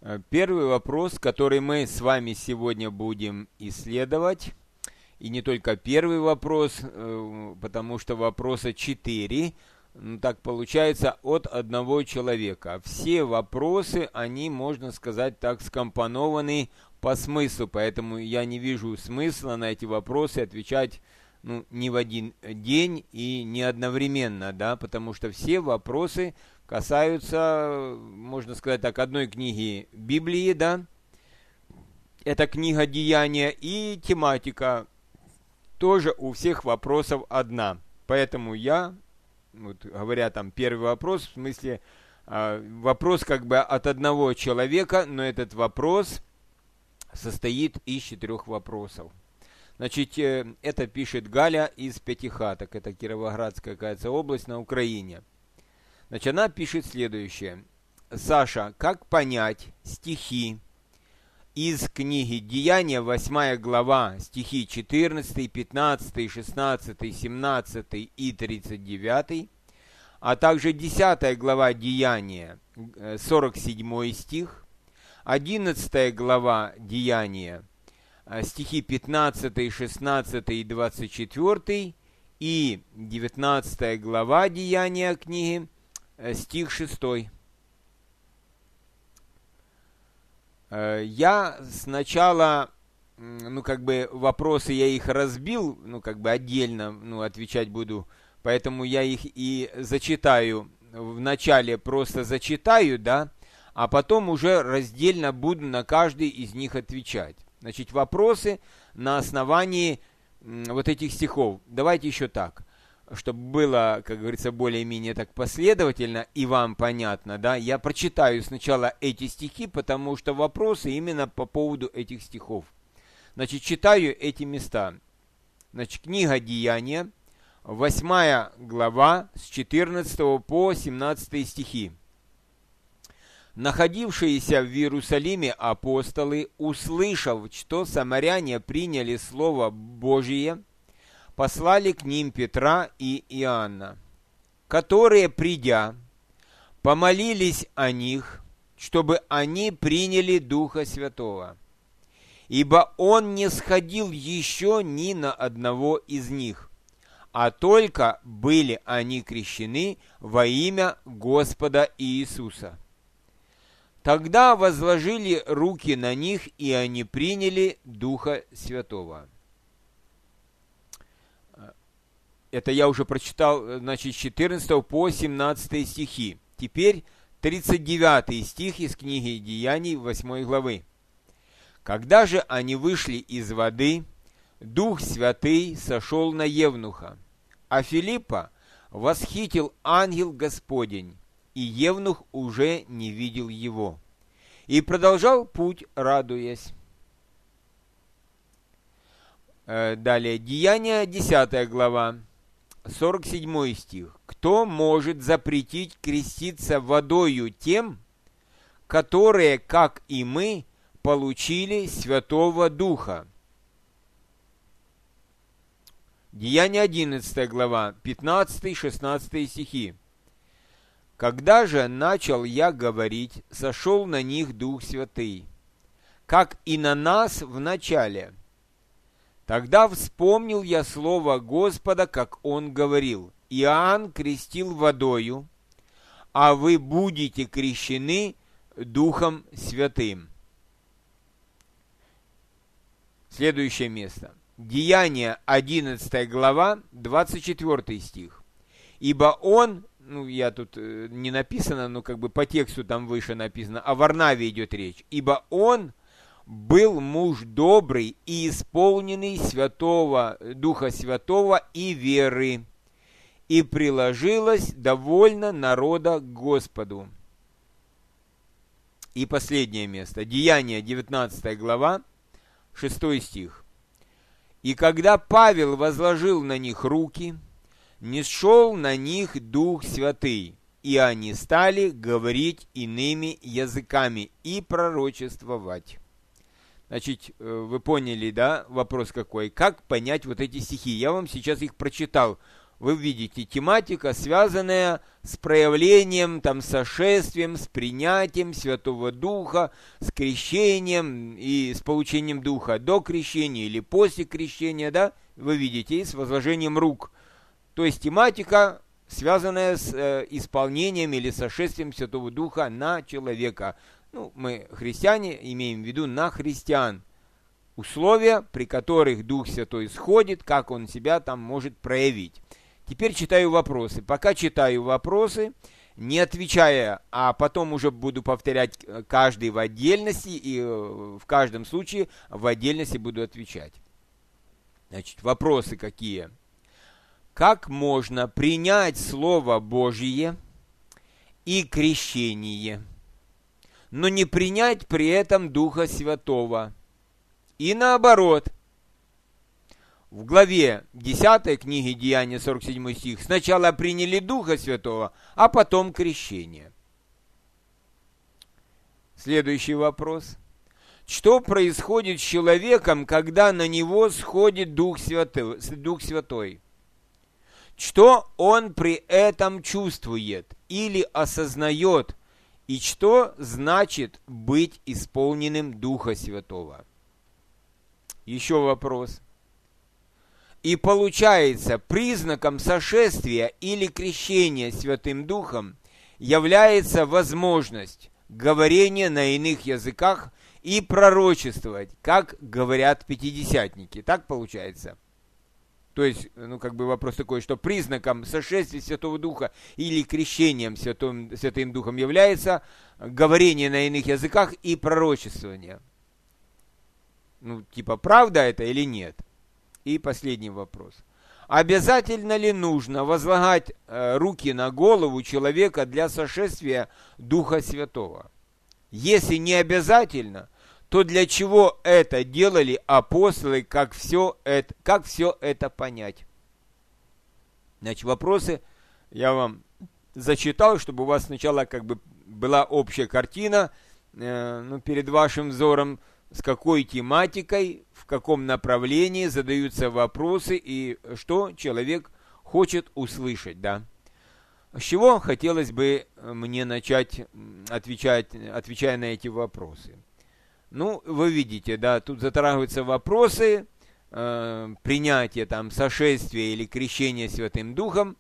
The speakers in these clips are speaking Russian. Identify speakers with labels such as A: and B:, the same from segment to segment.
A: Первый вопрос, который мы с вами сегодня будем исследовать, и не только первый вопрос, потому что вопроса 4, так получается, от одного человека. Все вопросы, они, можно сказать так, скомпонованы по смыслу, поэтому я не вижу смысла на эти вопросы отвечать не в один день и не одновременно, да, потому что все вопросы касаются, можно сказать так, одной книги Библии, да, это книга Деяния, и тематика тоже у всех вопросов одна. Поэтому я, говоря там первый вопрос, в смысле вопрос как бы от одного человека, но этот вопрос состоит из 4 вопросов. Значит, это пишет Галя из Пятихаток, это Кировоградская, кажется, область на Украине. Значит, она пишет следующее. Саша, как понять стихи из книги Деяния, 8 глава, стихи 14, 15, 16, 17 и 39, а также 10 глава Деяния, 47 стих, 11 глава Деяния, стихи 15, 16 и 24, и 19 глава Деяния книги, стих 6. Я сначала, вопросы я их разбил, отдельно, отвечать буду, поэтому я их и зачитаю, вначале просто зачитаю, да, а потом уже раздельно буду на каждый из них отвечать. Значит, вопросы на основании вот этих стихов. Давайте еще так, чтобы было, как говорится, более-менее так последовательно и вам понятно, да, я прочитаю сначала эти стихи, потому что вопросы именно по поводу этих стихов. Значит, читаю эти места. Значит, книга Деяния, 8 глава, с 14 по 17 стихи. Находившиеся в Иерусалиме апостолы, услышав, что самаряне приняли Слово Божие, послали к ним Петра и Иоанна, которые, придя, помолились о них, чтобы они приняли Духа Святого, ибо Он не сходил еще ни на одного из них, а только были они крещены во имя Господа Иисуса. Тогда возложили руки на них, и они приняли Духа Святого. Это я уже прочитал, значит, с 14 по 17 стихи. Теперь 39 стих из книги Деяний 8 главы. Когда же они вышли из воды, Дух Святый сошел на Евнуха, а Филиппа восхитил ангел Господень, и Евнух уже не видел его, и продолжал путь, радуясь. Далее, Деяния, 10 глава, 47 стих. Кто может запретить креститься водою тем, которые, как и мы, получили Святого Духа? Деяния, 11 глава, 15-16 стихи. Когда же начал я говорить, сошел на них Дух Святый, как и на нас в начале. Тогда вспомнил я слово Господа, как Он говорил: Иоанн крестил водою, а вы будете крещены Духом Святым. Следующее место. Деяния, 11 глава, 24 стих. Ибо Он, я тут не написано, но по тексту там выше написано, о Варнаве идет речь. Ибо он был муж добрый и исполненный Духа Святого и веры, и приложилось довольно народа к Господу. И последнее место. Деяния, 19 глава, 6 стих. И когда Павел возложил на них руки, нисшел на них Дух Святый, и они стали говорить иными языками и пророчествовать. Значит, вы поняли, да, вопрос какой? Как понять вот эти стихи? Я вам сейчас их прочитал вы видите, тематика, связанная с проявлением, там, сошествием, с принятием Святого Духа, с крещением и с получением Духа до крещения или после крещения, да, вы видите, и с возложением рук. То есть тематика, связанная с исполнением или сошествием Святого Духа на человека. Ну, мы, христиане, имеем в виду на христиан. Условия, при которых Дух Святой сходит, как он себя там может проявить. Теперь читаю вопросы. Пока читаю вопросы, не отвечая, а потом уже буду повторять каждый в отдельности, и в каждом случае в отдельности буду отвечать. Значит, вопросы какие? Как можно принять Слово Божие и крещение, но не принять при этом Духа Святого? И наоборот. В главе 10 книги Деяния, 47 стих, сначала приняли Духа Святого, а потом крещение. Следующий вопрос. Что происходит с человеком, когда на него сходит Дух Святой? Что он при этом чувствует или осознает, и что значит быть исполненным Духа Святого? Еще вопрос. И получается, признаком сошествия или крещения Святым Духом является возможность говорения на иных языках и пророчествовать, как говорят пятидесятники. Так получается? То есть, вопрос такой, что признаком сошествия Святого Духа или крещением Святым Духом является говорение на иных языках и пророчествование. Правда это или нет? И последний вопрос. Обязательно ли нужно возлагать руки на голову человека для сошествия Духа Святого? Если не обязательно, то для чего это делали апостолы, как все это понять? Значит, вопросы я вам зачитал, чтобы у вас сначала была общая картина перед вашим взором, с какой тематикой, в каком направлении задаются вопросы и что человек хочет услышать, да. С чего хотелось бы мне начать отвечая на эти вопросы? Вы видите, да, тут затрагиваются вопросы принятия, сошествия или крещения Святым Духом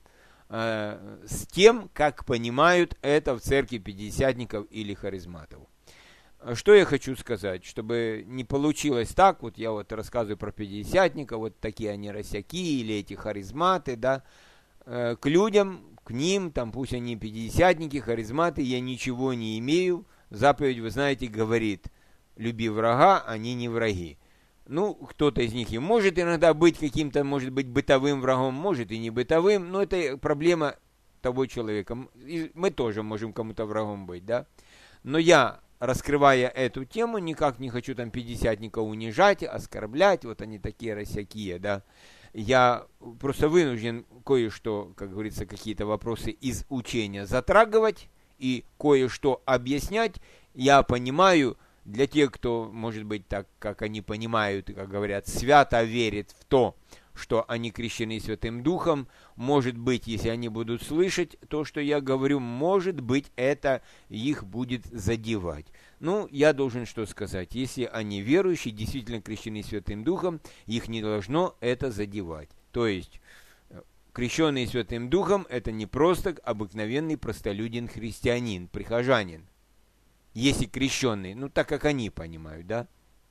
A: с тем, как понимают это в церкви пятидесятников или харизматов. Что я хочу сказать, чтобы не получилось так, я рассказываю про пятидесятников, такие они росяки или эти харизматы, да, к людям, к ним, пусть они пятидесятники, харизматы, я ничего не имею, заповедь, вы знаете, говорит, люби врага, они не враги. Кто-то из них и может иногда быть каким-то, может быть, бытовым врагом, может и не бытовым, но это проблема того человека, и мы тоже можем кому-то врагом быть, да, но я, раскрывая эту тему, никак не хочу пятидесятников унижать, оскорблять, они такие росякие, да. Я просто вынужден кое-что, как говорится, какие-то вопросы из учения затрагивать и кое-что объяснять. Я понимаю, для тех, кто, может быть, так, как они понимают, и, как говорят, свято верит в то, что они крещены Святым Духом, может быть, если они будут слышать то, что я говорю, может быть, это их будет задевать. Я должен что сказать. Если они верующие, действительно крещены Святым Духом, их не должно это задевать. То есть, крещенный Святым Духом, это не просто обыкновенный простолюдин христианин, прихожанин. Если крещенный, так как они понимают, да?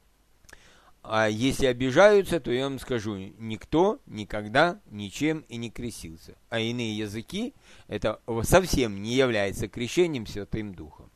A: А если обижаются, то я вам скажу, никто никогда ничем и не крестился. А иные языки, это совсем не является крещением Святым Духом.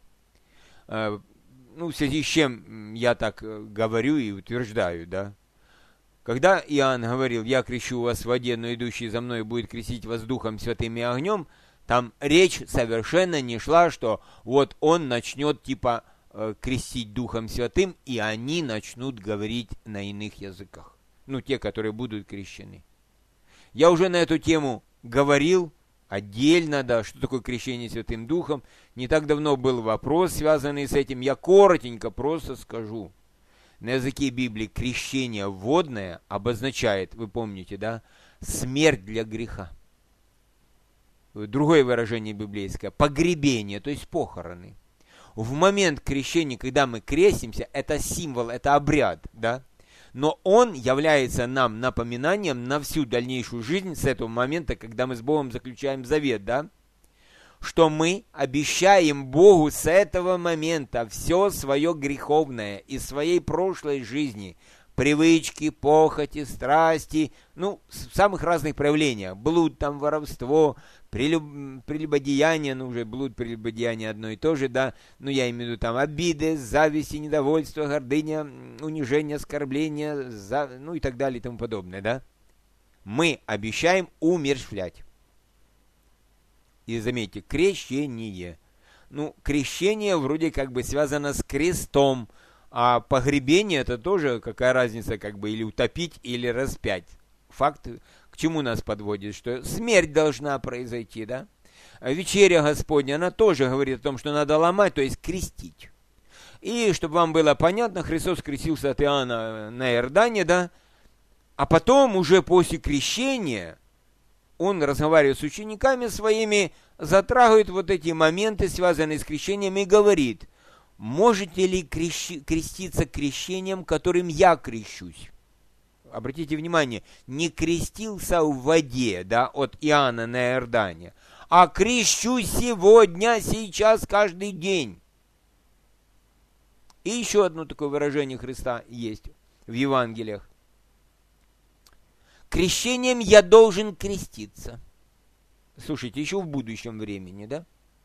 A: В связи с чем я так говорю и утверждаю, да. Когда Иоанн говорил, я крещу вас в воде, но идущий за мной будет крестить вас Духом Святым и огнем, там речь совершенно не шла, что он начнет крестить Духом Святым, и они начнут говорить на иных языках. Те, которые будут крещены. Я уже на эту тему говорил отдельно, да, что такое крещение Святым Духом. Не так давно был вопрос, связанный с этим. Я коротенько просто скажу. На языке Библии крещение водное обозначает, вы помните, да, смерть для греха. другое выражение библейское, погребение, то есть похороны. В момент крещения, когда мы крестимся, это символ, это обряд, да? Но он является нам напоминанием на всю дальнейшую жизнь с этого момента, когда мы с Богом заключаем завет, да? Что мы обещаем Богу с этого момента все свое греховное из своей прошлой жизни, привычки, похоти, страсти, в самых разных проявлениях. Блуд, там, воровство, прелюбодеяние, уже блуд, прелюбодеяние одно и то же, да, я имею в виду там обиды, зависть, недовольство, гордыня, унижение, оскорбление, и так далее и тому подобное, да. Мы обещаем умерщвлять. И заметьте, крещение. Крещение вроде как бы связано с крестом, а погребение это тоже какая разница, или утопить, или распять. Факт к чему нас подводит, что смерть должна произойти, да? Вечеря Господня, она тоже говорит о том, что надо ломать, то есть крестить. И, чтобы вам было понятно, Христос крестился от Иоанна на Иордане, да? А потом, уже после крещения, он разговаривает с учениками своими, затрагивает вот эти моменты, связанные с крещением, и говорит: можете ли креститься крещением, которым я крещусь? Обратите внимание, не крестился в воде, да, от Иоанна на Иордане, а крещусь сегодня, сейчас, каждый день. И еще одно такое выражение Христа есть в Евангелиях. Крещением я должен креститься. Слушайте, еще в будущем времени, да?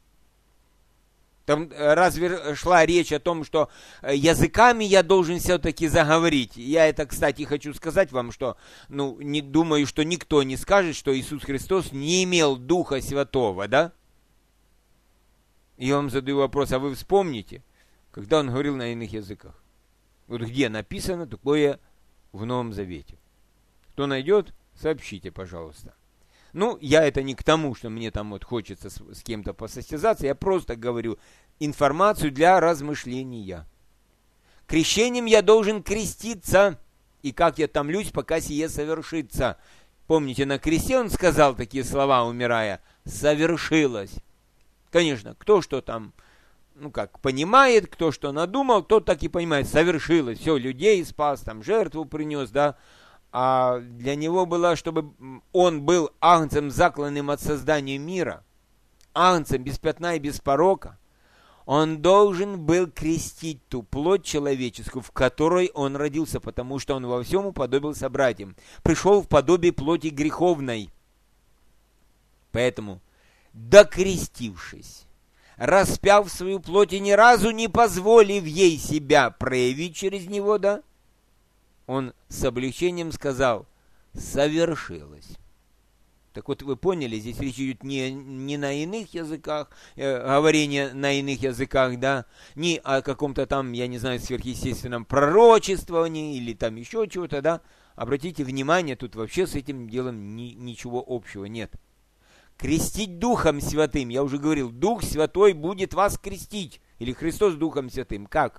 A: Там разве шла речь о том, что языками я должен все-таки заговорить? Я это, кстати, хочу сказать вам, что, не думаю, что никто не скажет, что Иисус Христос не имел Духа Святого, да? Я вам задаю вопрос, а вы вспомните, когда Он говорил на иных языках? Вот где написано такое в Новом Завете? Кто найдет, сообщите, пожалуйста. Я это не к тому, что мне там хочется с кем-то посостязаться, я просто говорю информацию для размышления. Крещением я должен креститься, и как я томлюсь, пока сие совершится. Помните, на кресте он сказал такие слова, умирая: совершилось. Конечно, кто что там, понимает, кто что надумал, тот так и понимает, совершилось. Все, людей спас, там жертву принес, да. А для него было, чтобы он был агнцем, закланным от создания мира, агнцем без пятна и без порока. Он должен был крестить ту плоть человеческую, в которой он родился, потому что он во всем уподобился братьям. Пришел в подобие плоти греховной. Поэтому, докрестившись, распяв свою плоть и ни разу не позволив ей себя проявить через него, да, он с облегчением сказал: совершилось. Так вот, вы поняли, здесь речь идет не на иных языках, говорение на иных языках, да, не о каком-то там, я не знаю, сверхъестественном пророчествовании или там еще чего-то, да. Обратите внимание, тут вообще с этим делом ничего общего нет. Крестить Духом Святым, я уже говорил, Дух Святой будет вас крестить, или Христос Духом Святым, как?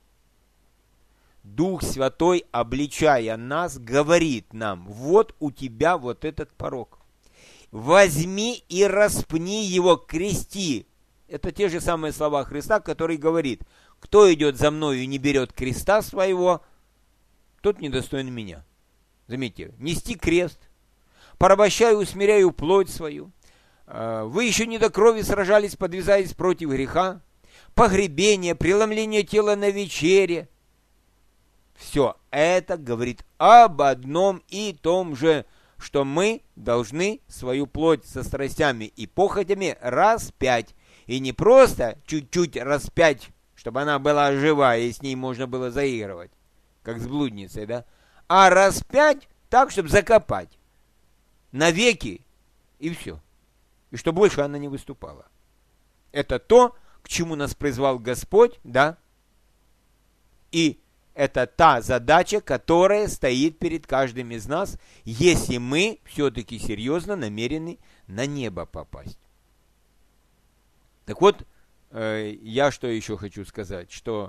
A: Дух Святой, обличая нас, говорит нам: вот у тебя вот этот порок. Возьми и распни его, крести. Это те же самые слова Христа, который говорит: кто идет за мною и не берет креста своего, тот недостоин меня. Заметьте, нести крест, порабощаю, усмиряю плоть свою. Вы еще не до крови сражались, подвязаясь против греха. Погребение, преломление тела на вечере. Все это говорит об одном и том же, что мы должны свою плоть со страстями и похотями распять. И не просто чуть-чуть распять, чтобы она была жива, и с ней можно было заигрывать, как с блудницей, да? А распять так, чтобы закопать навеки, и все. И что больше она не выступала. Это то, к чему нас призвал Господь, да? И это та задача, которая стоит перед каждым из нас, если мы все-таки серьезно намерены на небо попасть. Так вот, я что еще хочу сказать, что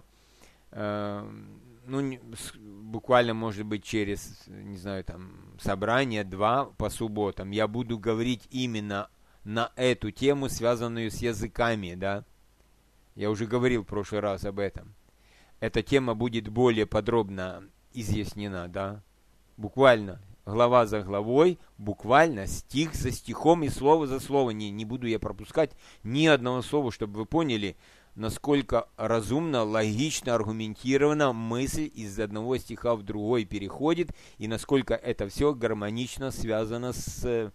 A: буквально, может быть, через, не знаю, там, собрание 2 по субботам я буду говорить именно на эту тему, связанную с языками, да. Я уже говорил в прошлый раз об этом. Эта тема будет более подробно изъяснена, да. Буквально, глава за главой, буквально, стих за стихом и слово за слово. Не буду я пропускать ни одного слова, чтобы вы поняли, насколько разумно, логично, аргументированно мысль из одного стиха в другой переходит, и насколько это все гармонично связано с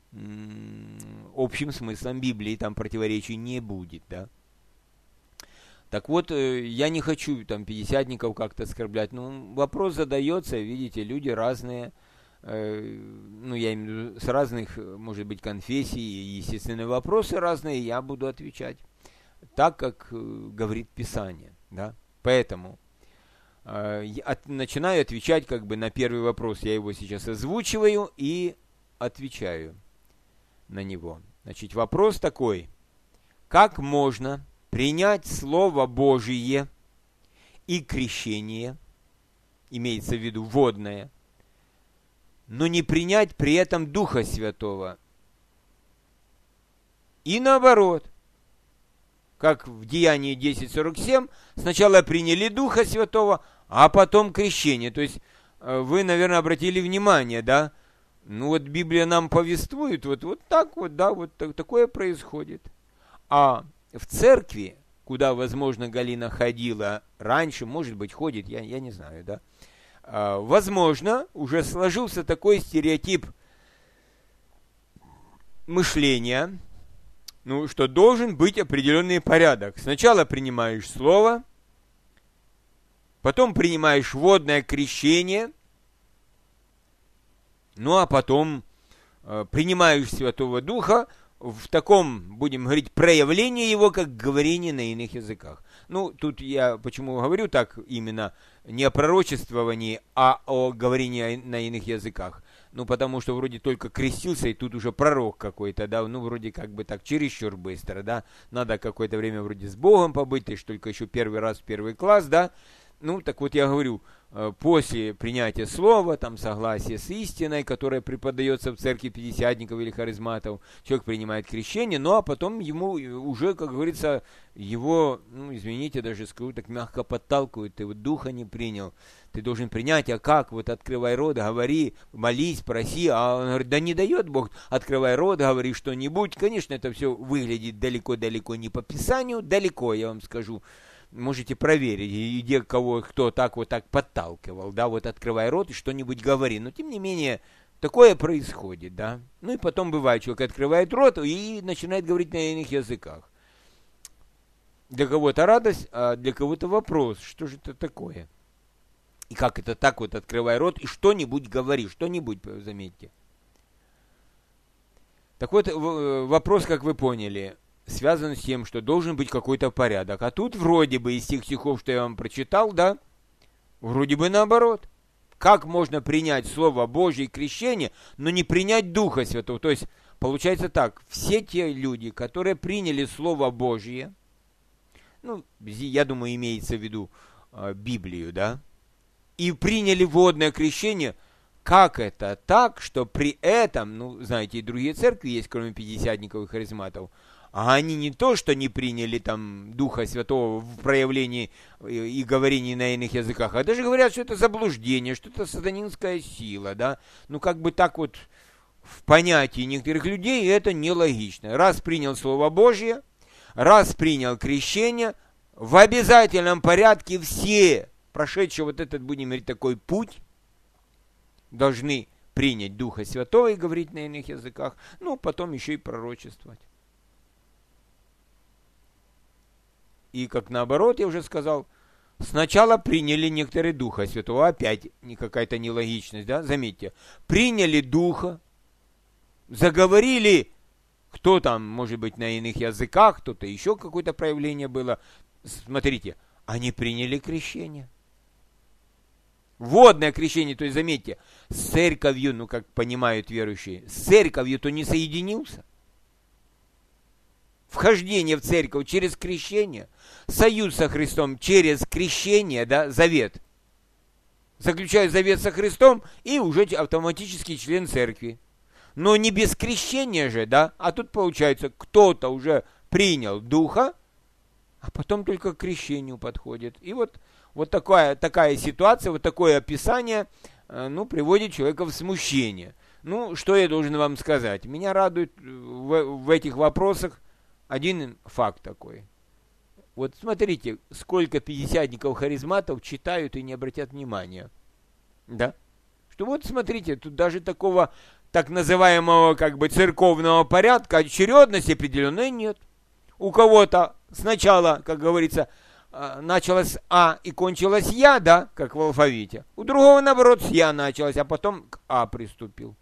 A: общим смыслом Библии, там противоречий не будет, да. Так вот, я не хочу там пятидесятников как-то оскорблять, но вопрос задается, видите, люди разные, ну, я имею в виду, с разных, может быть, конфессий, и, естественно, вопросы разные, я буду отвечать так, как говорит Писание, да. Поэтому начинаю отвечать как бы на первый вопрос, я его сейчас озвучиваю и отвечаю на него. Значит, вопрос такой: как можно принять Слово Божие и крещение, имеется в виду водное, но не принять при этом Духа Святого? И наоборот, как в Деянии 10:47, сначала приняли Духа Святого, а потом крещение. То есть вы, наверное, обратили внимание, да? Ну вот Библия нам повествует, вот так вот, да, вот такое происходит. А в церкви, куда, возможно, Галина ходила раньше, может быть, ходит, я не знаю, да, возможно, уже сложился такой стереотип мышления, ну, что должен быть определенный порядок. Сначала принимаешь слово, потом принимаешь водное крещение, ну, а потом принимаешь Святого Духа в таком, будем говорить, проявлении его, как говорение на иных языках. Ну, тут я почему говорю так именно не о пророчествовании, а о говорении на иных языках. Ну, потому что вроде только крестился, и тут уже пророк какой-то, да, ну, вроде как бы так чересчур быстро, да. Надо какое-то время вроде с Богом побыть, ты ж только еще первый раз в первый класс, да. Ну, так вот я говорю, после принятия слова, там, согласия с истиной, которая преподается в церкви пятидесятников или харизматов, человек принимает крещение, ну, а потом ему уже, как говорится, его, ну, извините, даже скажу, так мягко подталкивают, ты вот духа не принял, ты должен принять, а как? Вот открывай рот, говори, молись, проси, а он говорит, да не дает Бог, открывай рот, говори что-нибудь. Конечно, это все выглядит далеко-далеко не по Писанию, далеко, я вам скажу. Можете проверить, где кто так вот так подталкивал, да, вот открывай рот и что-нибудь говори. Но, тем не менее, такое происходит, да. Ну, и потом бывает, человек открывает рот и начинает говорить на иных языках. Для кого-то радость, а для кого-то вопрос, что же это такое? И как это так вот, открывай рот и что-нибудь говори, что-нибудь, заметьте. Так вот, вопрос, как вы поняли, связан с тем, что должен быть какой-то порядок. А тут вроде бы из тех стихов, что я вам прочитал, да, вроде бы наоборот. Как можно принять Слово Божье и крещение, но не принять Духа Святого? То есть, получается так, все те люди, которые приняли Слово Божье, ну, я думаю, имеется в виду Библию, да, и приняли водное крещение, как это так, что при этом, ну, знаете, и другие церкви есть, кроме пятидесятников и харизматов, а они не то, что не приняли там Духа Святого в проявлении и говорении на иных языках, а даже говорят, что это заблуждение, что это сатанинская сила, да. Ну, как бы так вот в понятии некоторых людей это нелогично. Раз принял Слово Божье, раз принял крещение, в обязательном порядке все, прошедшие вот этот, будем говорить, такой путь, должны принять Духа Святого и говорить на иных языках, ну, потом еще и пророчествовать. И как наоборот, я уже сказал, сначала приняли некоторые Духа Святого, опять какая-то нелогичность, да, заметьте, приняли Духа, заговорили, кто там, может быть, на иных языках, кто-то еще какое-то проявление было, смотрите, они приняли крещение. Водное крещение, то есть, заметьте, с церковью, ну, как понимают верующие, с церковью-то не соединился. Вхождение в церковь через крещение, союз со Христом через крещение, да, завет. Заключаю завет со Христом и уже автоматически член церкви. Но не без крещения же, да? А тут получается, кто-то уже принял Духа, а потом только к крещению подходит. И вот такая ситуация, вот такое описание, приводит человека в смущение. Что я должен вам сказать? Меня радует в этих вопросах один факт такой. Вот смотрите, сколько пятидесятников-харизматов читают и не обратят внимания. Да? Что вот смотрите, тут даже такого так называемого церковного порядка, очередности определенной нет. У кого-то сначала, как говорится, началось А и кончилось Я, да, как в алфавите. У другого, наоборот, с Я началось, а потом к А приступил.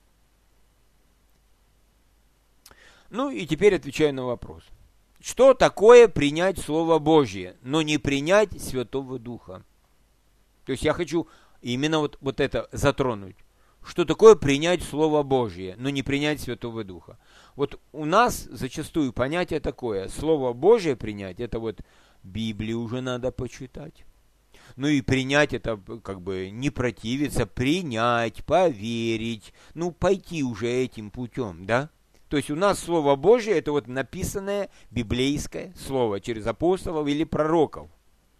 A: И теперь отвечаю на вопрос. Что такое принять Слово Божье, но не принять Святого Духа? То есть я хочу именно вот это затронуть. Что такое принять Слово Божье, но не принять Святого Духа? Вот у нас зачастую понятие такое. Слово Божье принять, это вот Библию уже надо почитать. И принять это не противиться, принять, поверить, пойти уже этим путем, да? То есть у нас Слово Божье это вот написанное библейское слово через апостолов или пророков.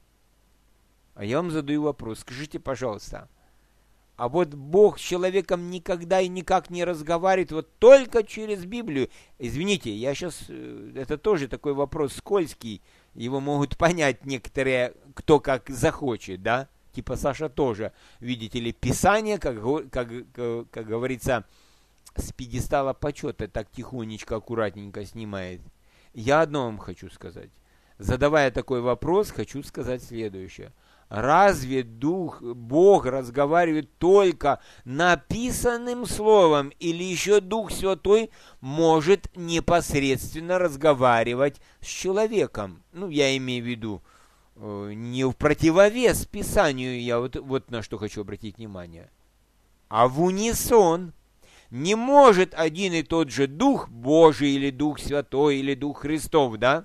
A: А я вам задаю вопрос, скажите, пожалуйста, а вот Бог с человеком никогда и никак не разговаривает, вот только через Библию? Извините, я сейчас, это тоже такой вопрос скользкий, его могут понять некоторые, кто как захочет, да? Типа Саша тоже, видите ли, Писание, как говорится, с пьедестала почета так тихонечко, аккуратненько снимает. Я одно вам хочу сказать. Задавая такой вопрос, хочу сказать следующее. Разве Бог разговаривает только написанным словом, или еще Дух Святой может непосредственно разговаривать с человеком? Я имею в виду не в противовес Писанию, я вот на что хочу обратить внимание, а в унисон. Не может один и тот же Дух Божий, или Дух Святой, или Дух Христов, да,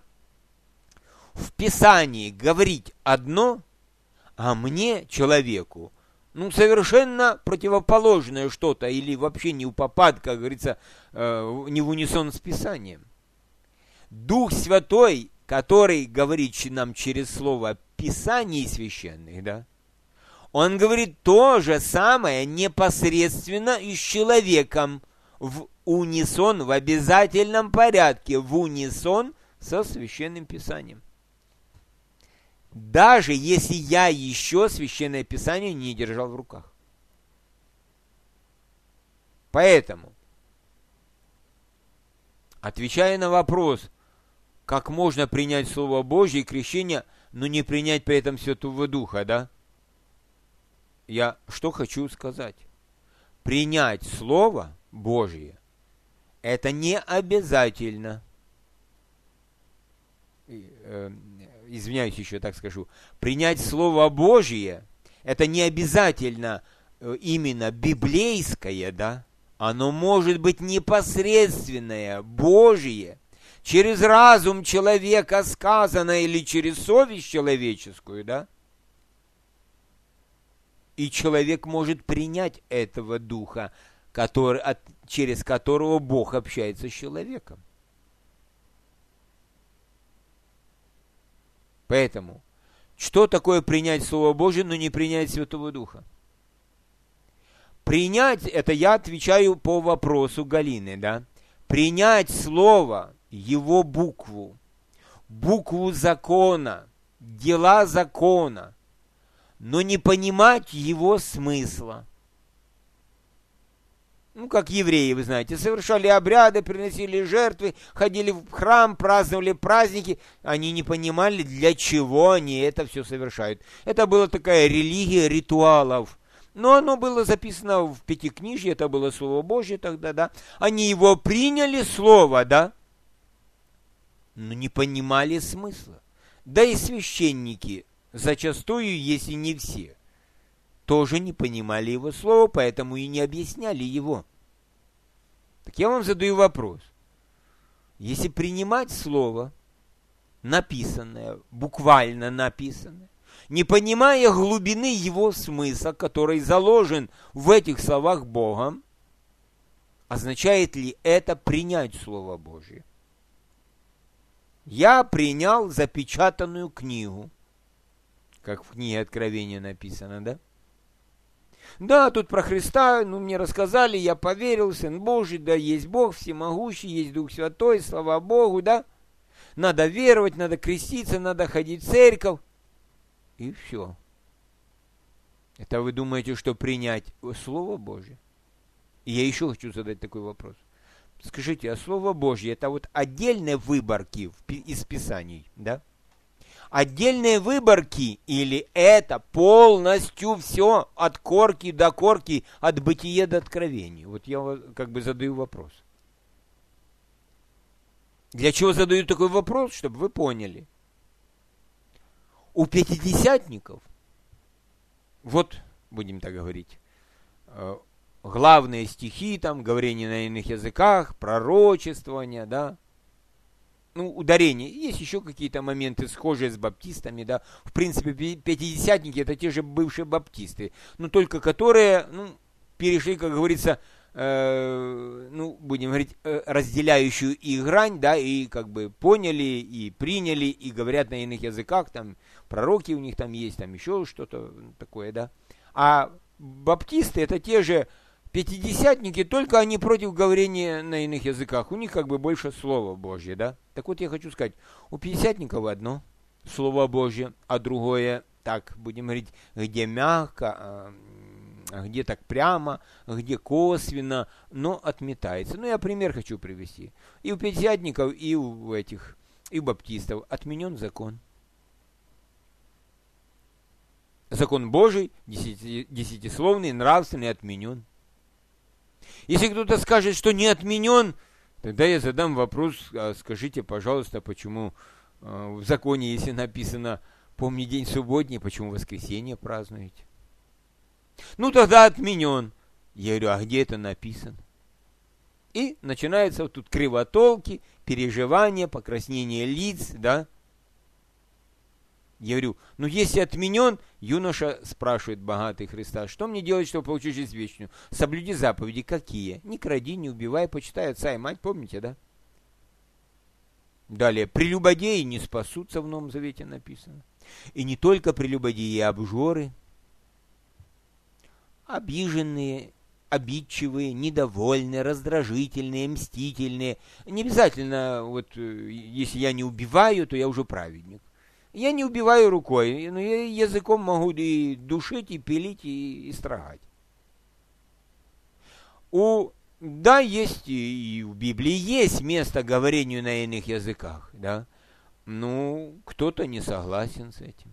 A: в Писании говорить одно, а мне, человеку, совершенно противоположное что-то, или вообще не упопад, как говорится, не в унисон с Писанием. Дух Святой, который говорит нам через слово Писаний священных, да, он говорит то же самое непосредственно и с человеком в унисон, в обязательном порядке, в унисон со Священным Писанием. Даже если я еще Священное Писание не держал в руках. Поэтому, отвечая на вопрос, как можно принять Слово Божье и крещение, но не принять при этом Святого Духа, да? Я что хочу сказать? Принять Слово Божье – это не обязательно. Извиняюсь, еще так скажу. Принять Слово Божье – это не обязательно именно библейское, да? Оно может быть непосредственное, Божье, через разум человека сказанное или через совесть человеческую, да? И человек может принять этого Духа, через которого Бог общается с человеком. Поэтому, что такое принять Слово Божие, но не принять Святого Духа? Принять, это я отвечаю по вопросу Галины, да? Принять Слово, его букву закона, дела закона, но не понимать его смысла. Как евреи, вы знаете, совершали обряды, приносили жертвы, ходили в храм, праздновали праздники. Они не понимали, для чего они это все совершают. Это была такая религия ритуалов. Но оно было записано в Пятикнижье, это было Слово Божье тогда, да. Они его приняли, Слово, да, но не понимали смысла. Да и священники зачастую, если не все, тоже не понимали его слова, поэтому и не объясняли его. Так я вам задаю вопрос. Если принимать слово, написанное, буквально написанное, не понимая глубины его смысла, который заложен в этих словах Богом, означает ли это принять Слово Божье? Я принял запечатанную книгу, как в книге Откровения написано, да? Да, тут про Христа, мне рассказали, я поверил, Сын Божий, да, есть Бог всемогущий, есть Дух Святой, слава Богу, да? Надо веровать, надо креститься, надо ходить в церковь. И все. Это вы думаете, что принять Слово Божье? И я еще хочу задать такой вопрос. Скажите, а Слово Божье это вот отдельные выборки из Писаний, да? Отдельные выборки или это полностью все от корки до корки, от бытия до откровения? Вот я как бы задаю вопрос. Для чего задаю такой вопрос? Чтобы вы поняли. У пятидесятников, вот будем так говорить, главные стихи, там, говорение на иных языках, пророчествование, да, ударение. Есть еще какие-то моменты, схожие с баптистами, да. В принципе, пятидесятники это те же бывшие баптисты, но только которые, перешли, как говорится, будем говорить, разделяющую их грань, да, и как бы поняли, и приняли, и говорят на иных языках, там, пророки у них там есть, там еще что-то такое, да. А баптисты это те же пятидесятники, только они против говорения на иных языках. У них как бы больше Слова Божье, да? Так вот я хочу сказать, у пятидесятников одно Слово Божье, а другое, так, будем говорить, где мягко, где так прямо, где косвенно, но отметается. Я пример хочу привести. И у пятидесятников, и у этих, и у баптистов отменен закон. Закон Божий, десятисловный, нравственный, отменен. Если кто-то скажет, что не отменен, тогда я задам вопрос, скажите, пожалуйста, почему в законе, если написано «помни день субботний», почему воскресенье празднуете? Тогда отменен. Я говорю, а где это написано? И начинаются вот тут кривотолки, переживания, покраснение лиц, да? Я говорю, если отменен, юноша спрашивает богатый Христа, что мне делать, чтобы получить жизнь вечную? Соблюди заповеди. Какие? Не кради, не убивай, почитай отца и мать, помните, да? Далее, прелюбодеи не спасутся, в Новом Завете написано. И не только прелюбодеи, а обжоры, обиженные, обидчивые, недовольные, раздражительные, мстительные. Не обязательно, если я не убиваю, то я уже праведник. Я не убиваю рукой, но я языком могу и душить, и пилить, и строгать. Есть и в Библии есть место говорению на иных языках, да. Кто-то не согласен с этим.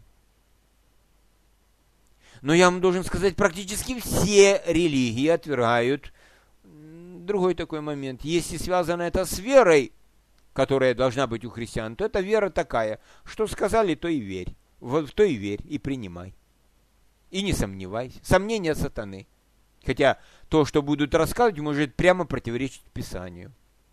A: Но я вам должен сказать, практически все религии отвергают другой такой момент. Если связано это с верой, которая должна быть у христиан, то эта вера такая, что сказали, то и верь. В то и верь, и принимай. И не сомневайся. Сомнения сатаны. Хотя то, что будут рассказывать, может прямо противоречить Писанию.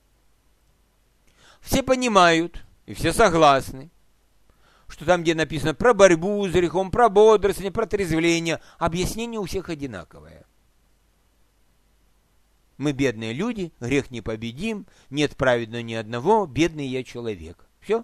A: Все понимают, и все согласны, что там, где написано про борьбу с грехом, про бодрствование, про трезвление, объяснение у всех одинаковое. Мы бедные люди, грех не победим, нет праведного ни одного, бедный я человек. Все?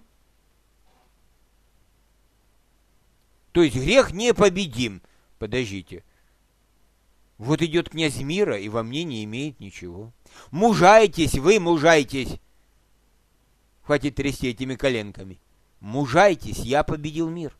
A: То есть грех не победим. Подождите. Вот идет князь мира, и во мне не имеет ничего. Мужайтесь, вы мужайтесь. Хватит трясти этими коленками. Мужайтесь, я победил мир.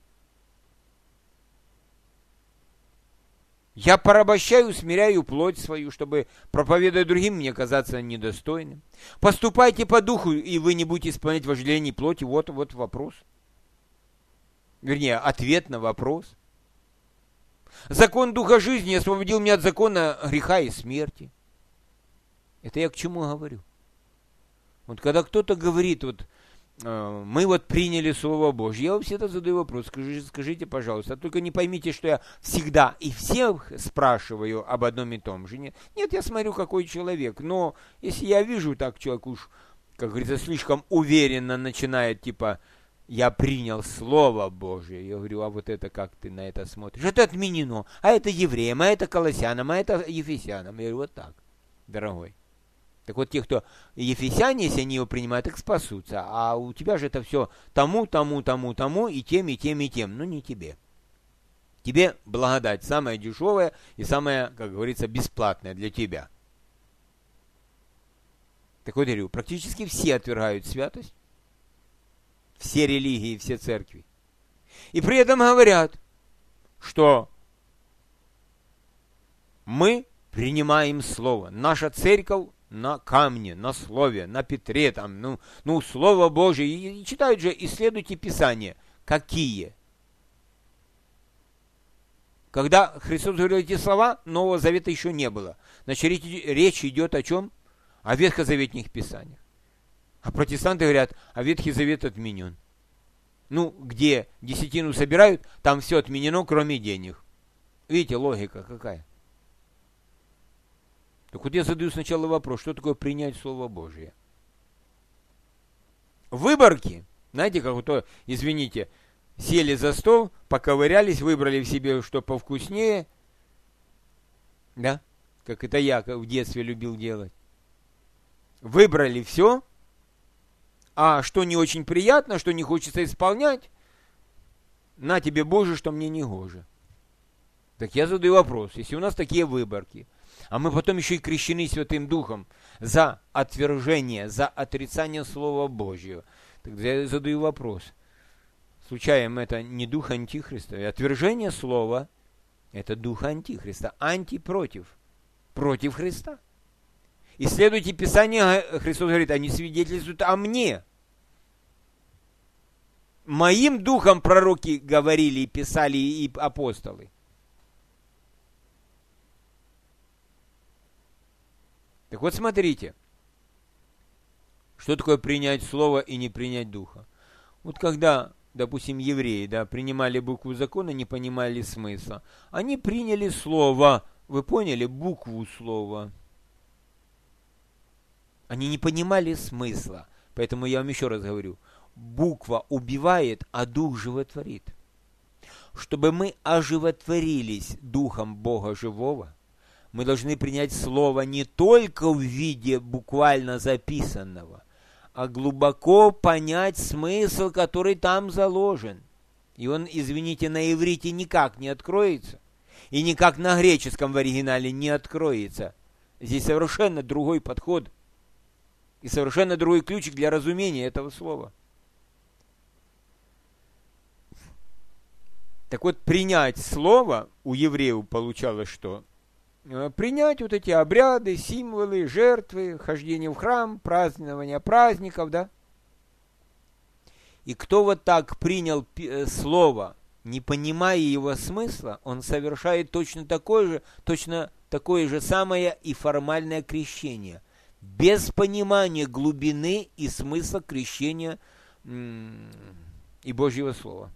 A: Я порабощаю, смиряю плоть свою, чтобы, проповедуя другим, мне казаться недостойным. Поступайте по духу, и вы не будете исполнять вожделений плоти. Вот вопрос. Вернее, ответ на вопрос. Закон Духа жизни освободил меня от закона греха и смерти. Это я к чему говорю? Вот когда кто-то говорит, мы приняли Слово Божье, я вам всегда задаю вопрос, скажите, пожалуйста, только не поймите, что я всегда и всех спрашиваю об одном и том же. Нет, я смотрю, какой человек, но если я вижу, так человек уж, как говорится, слишком уверенно начинает, я принял Слово Божье, я говорю, а вот это как ты на это смотришь? Это отменено, а это евреям, а это колоссянам, а это ефесянам. Я говорю, вот так, дорогой. Так вот, те, кто ефесяне, если они его принимают, так спасутся. А у тебя же это все тому, и тем, и тем, и тем. Ну, не тебе. Тебе благодать самая дешевая и самая, как говорится, бесплатная для тебя. Так вот, я говорю, практически все отвергают святость. Все религии, все церкви. И при этом говорят, что мы принимаем Слово. Наша церковь на камне, на Слове, на Петре, там, Слово Божие. И читают же, исследуйте Писание. Какие? Когда Христос говорил эти слова, Нового Завета еще не было. Значит, речь идет о чем? О ветхозаветных Писаниях. А протестанты говорят, а Ветхий Завет отменен. Где десятину собирают, там все отменено, кроме денег. Видите, логика какая? Так вот я задаю сначала вопрос, что такое принять Слово Божие? Выборки, знаете, как вот, извините, сели за стол, поковырялись, выбрали в себе что повкуснее, да, как это я в детстве любил делать. Выбрали все, а что не очень приятно, что не хочется исполнять, на тебе, Боже, что мне не гоже. Так я задаю вопрос, если у нас такие выборки, а мы потом еще и крещены Святым Духом за отвержение, за отрицание Слова Божьего, тогда я задаю вопрос, случайно это не дух Антихриста? И отвержение Слова – это дух Антихриста, против Христа. Исследуйте Писание, Христос говорит, они свидетельствуют о мне. Моим духом пророки говорили и писали, и апостолы. Так вот смотрите, что такое принять Слово и не принять Духа. Вот когда, допустим, евреи, принимали букву закона, не понимали смысла, они приняли Слово, вы поняли, букву Слова. Они не понимали смысла. Поэтому я вам еще раз говорю. Буква убивает, а дух животворит. Чтобы мы оживотворились духом Бога живого, мы должны принять Слово не только в виде буквально записанного, а глубоко понять смысл, который там заложен. И он, извините, на иврите никак не откроется. И никак на греческом в оригинале не откроется. Здесь совершенно другой подход. И совершенно другой ключик для разумения этого слова. Так вот, принять слово у евреев получалось что? Принять вот эти обряды, символы, жертвы, хождение в храм, празднование праздников, да? И кто вот так принял слово, не понимая его смысла, он совершает точно такое же самое и формальное крещение. Без понимания глубины и смысла крещения и Божьего Слова.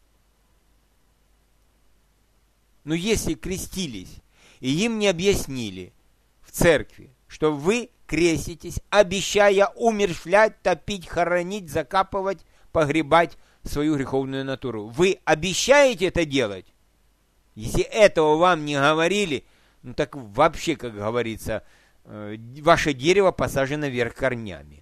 A: Но если крестились, и им не объяснили в церкви, что вы креститесь, обещая умерщвлять, топить, хоронить, закапывать, погребать свою греховную натуру. Вы обещаете это делать? Если этого вам не говорили, так вообще, как говорится, ваше дерево посажено вверх корнями.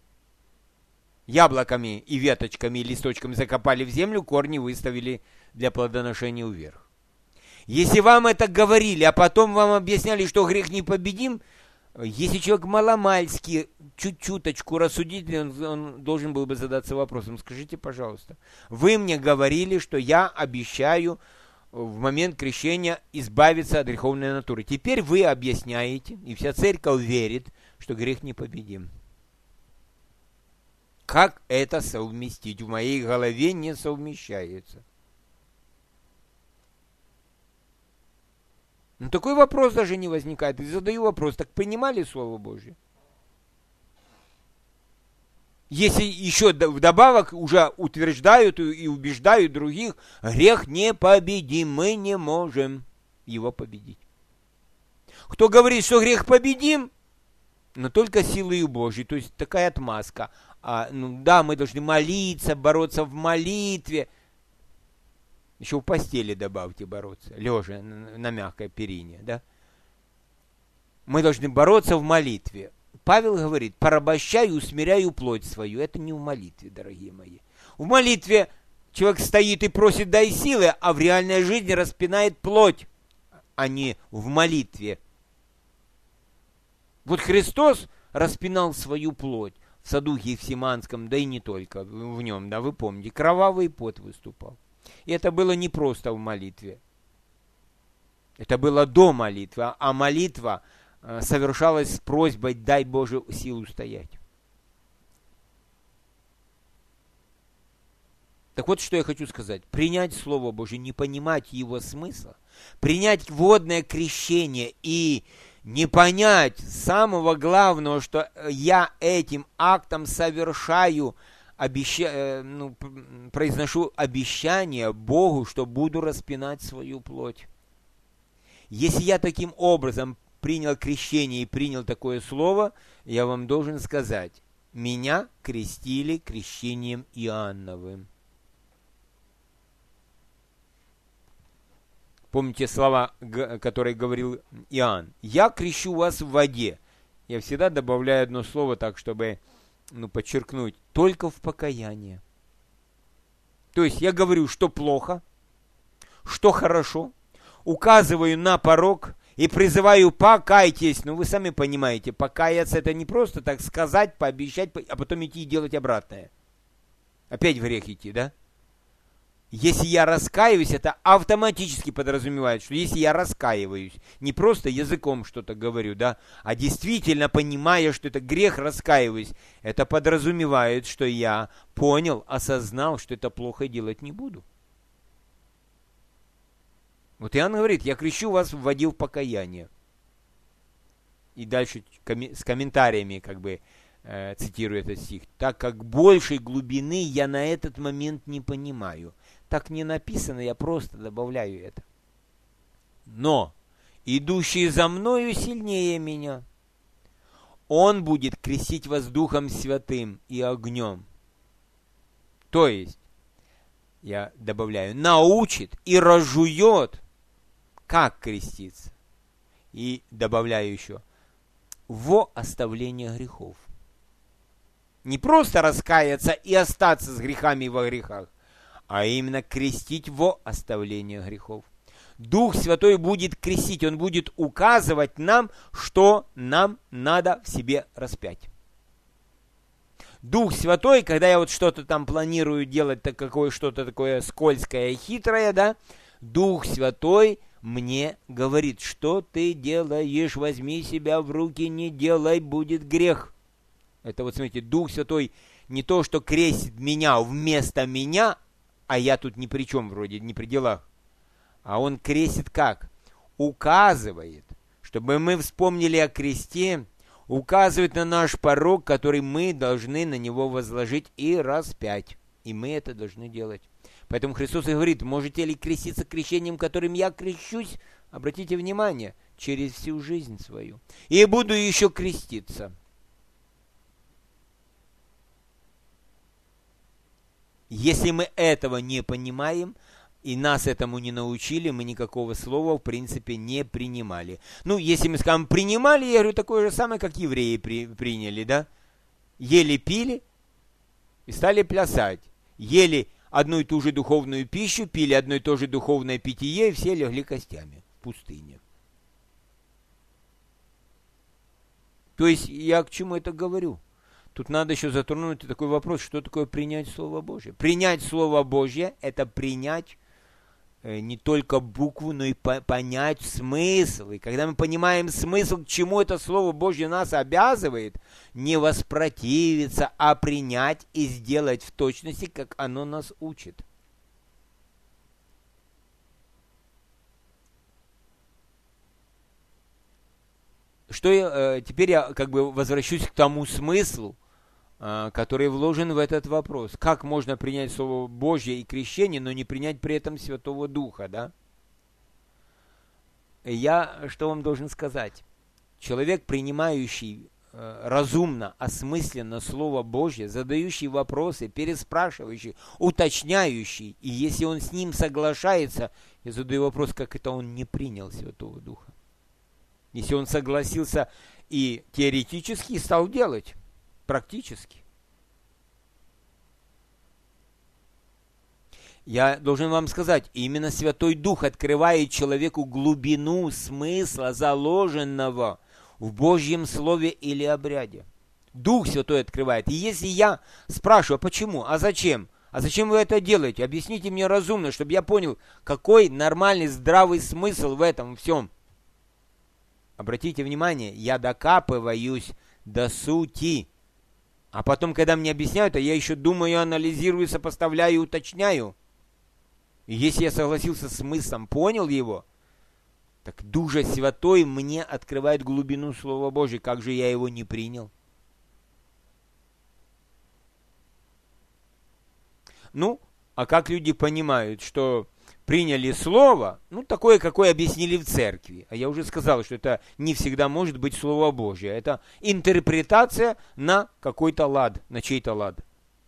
A: Яблоками и веточками и листочками закопали в землю, корни выставили для плодоношения вверх. Если вам это говорили, а потом вам объясняли, что грех непобедим, если человек маломальски, чуть-чуточку рассудительный, он должен был бы задаться вопросом, скажите, пожалуйста, вы мне говорили, что я обещаю в момент крещения избавиться от греховной натуры. Теперь вы объясняете, и вся церковь верит, что грех непобедим. Как это совместить? В моей голове не совмещается. Такой вопрос даже не возникает. И задаю вопрос, так понимали Слово Божье? Если еще вдобавок уже утверждают и убеждают других, грех непобедим, мы не можем его победить. Кто говорит, что грех победим, но только силой Божьей, то есть такая отмазка. Мы должны молиться, бороться в молитве. Еще в постели добавьте бороться, лежа на мягкой перине, да? Мы должны бороться в молитве. Павел говорит, порабощаю, усмиряю плоть свою. Это не в молитве, дорогие мои. В молитве человек стоит и просит дай силы, а в реальной жизни распинает плоть, а не в молитве. Вот Христос распинал свою плоть в саду Гефсиманском, да и не только в нем, да, вы помните, кровавый пот выступал. И это было не просто в молитве. Это было до молитвы, а молитва совершалась с просьбой «дай Боже силу стоять». Так вот, что я хочу сказать. Принять Слово Божие, не понимать его смысла, принять водное крещение и не понять самого главного, что я этим актом совершаю, произношу обещание Богу, что буду распинать свою плоть. Если я таким образом принял крещение и принял такое слово, я вам должен сказать, меня крестили крещением Иоанновым. Помните слова, которые говорил Иоанн? «Я крещу вас в воде». Я всегда добавляю одно слово так, чтобы подчеркнуть. Только в покаяние. То есть я говорю, что плохо, что хорошо, указываю на порок и призываю покайтесь. Вы сами понимаете, покаяться это не просто так сказать, пообещать, а потом идти и делать обратное. Опять в грех идти, да? Если я раскаиваюсь, это автоматически подразумевает, что если я раскаиваюсь, не просто языком что-то говорю, да, а действительно понимая, что это грех, раскаиваюсь, это подразумевает, что я понял, осознал, что это плохо делать не буду. Вот Иоанн говорит, я крещу вас в воде в покаяние. И дальше с комментариями цитирую этот стих. Так как большей глубины я на этот момент не понимаю. Так не написано, я просто добавляю это. Но идущий за мною сильнее меня. Он будет крестить вас Духом Святым и огнем. То есть, я добавляю, научит и разжует, как креститься. И добавляю еще, во оставление грехов. Не просто раскаяться и остаться с грехами во грехах, а именно крестить во оставление грехов. Дух Святой будет крестить, Он будет указывать нам, что нам надо в себе распять. Дух Святой, когда я что-то там планирую делать, что-то такое скользкое и хитрое, да, Дух Святой мне говорит, что ты делаешь, возьми себя в руки, не делай, будет грех. Это смотрите, Дух Святой не то, что крестит меня вместо меня, а я тут ни при чем вроде, не при делах. А Он крестит как? Указывает, чтобы мы вспомнили о кресте, указывает на наш порок, который мы должны на него возложить и распять. И мы это должны делать. Поэтому Христос и говорит, можете ли креститься крещением, которым я крещусь? Обратите внимание, через всю жизнь свою. И буду еще креститься. Если мы этого не понимаем, и нас этому не научили, мы никакого слова, в принципе, не принимали. Если мы скажем «принимали», я говорю, такое же самое, как евреи приняли, да? Ели, пили и стали плясать. Ели одну и ту же духовную пищу, пили одно и то же духовное питье, и все легли костями в пустыне. То есть, я к чему это говорю? Тут надо еще затронуть такой вопрос, что такое принять Слово Божье. Принять Слово Божье – это принять не только букву, но и понять смысл. И когда мы понимаем смысл, к чему это Слово Божье нас обязывает, не воспротивиться, а принять и сделать в точности, как оно нас учит. Теперь я возвращусь к тому смыслу, который вложен в этот вопрос. Как можно принять Слово Божье и крещение, но не принять при этом Святого Духа, да? Я что вам должен сказать? Человек, принимающий разумно, осмысленно Слово Божье, задающий вопросы, переспрашивающий, уточняющий, и если он с ним соглашается, я задаю вопрос, как это он не принял Святого Духа? Если он согласился и теоретически стал делать, практически. Я должен вам сказать, именно Святой Дух открывает человеку глубину смысла, заложенного в Божьем Слове или обряде. Дух Святой открывает. И если я спрашиваю, почему, а зачем? А зачем вы это делаете? Объясните мне разумно, чтобы я понял, какой нормальный, здравый смысл в этом всем. Обратите внимание, я докапываюсь до сути. А потом, когда мне объясняют, я еще думаю, анализирую, сопоставляю, уточняю. И если я согласился с смыслом, понял его, так Дух же Святой мне открывает глубину Слова Божьего. Как же я его не принял? Ну, а как люди понимают, что приняли Слово, ну, такое, какое объяснили в церкви. А я уже сказал, что это не всегда может быть Слово Божье. Это интерпретация на какой-то лад, на чей-то лад.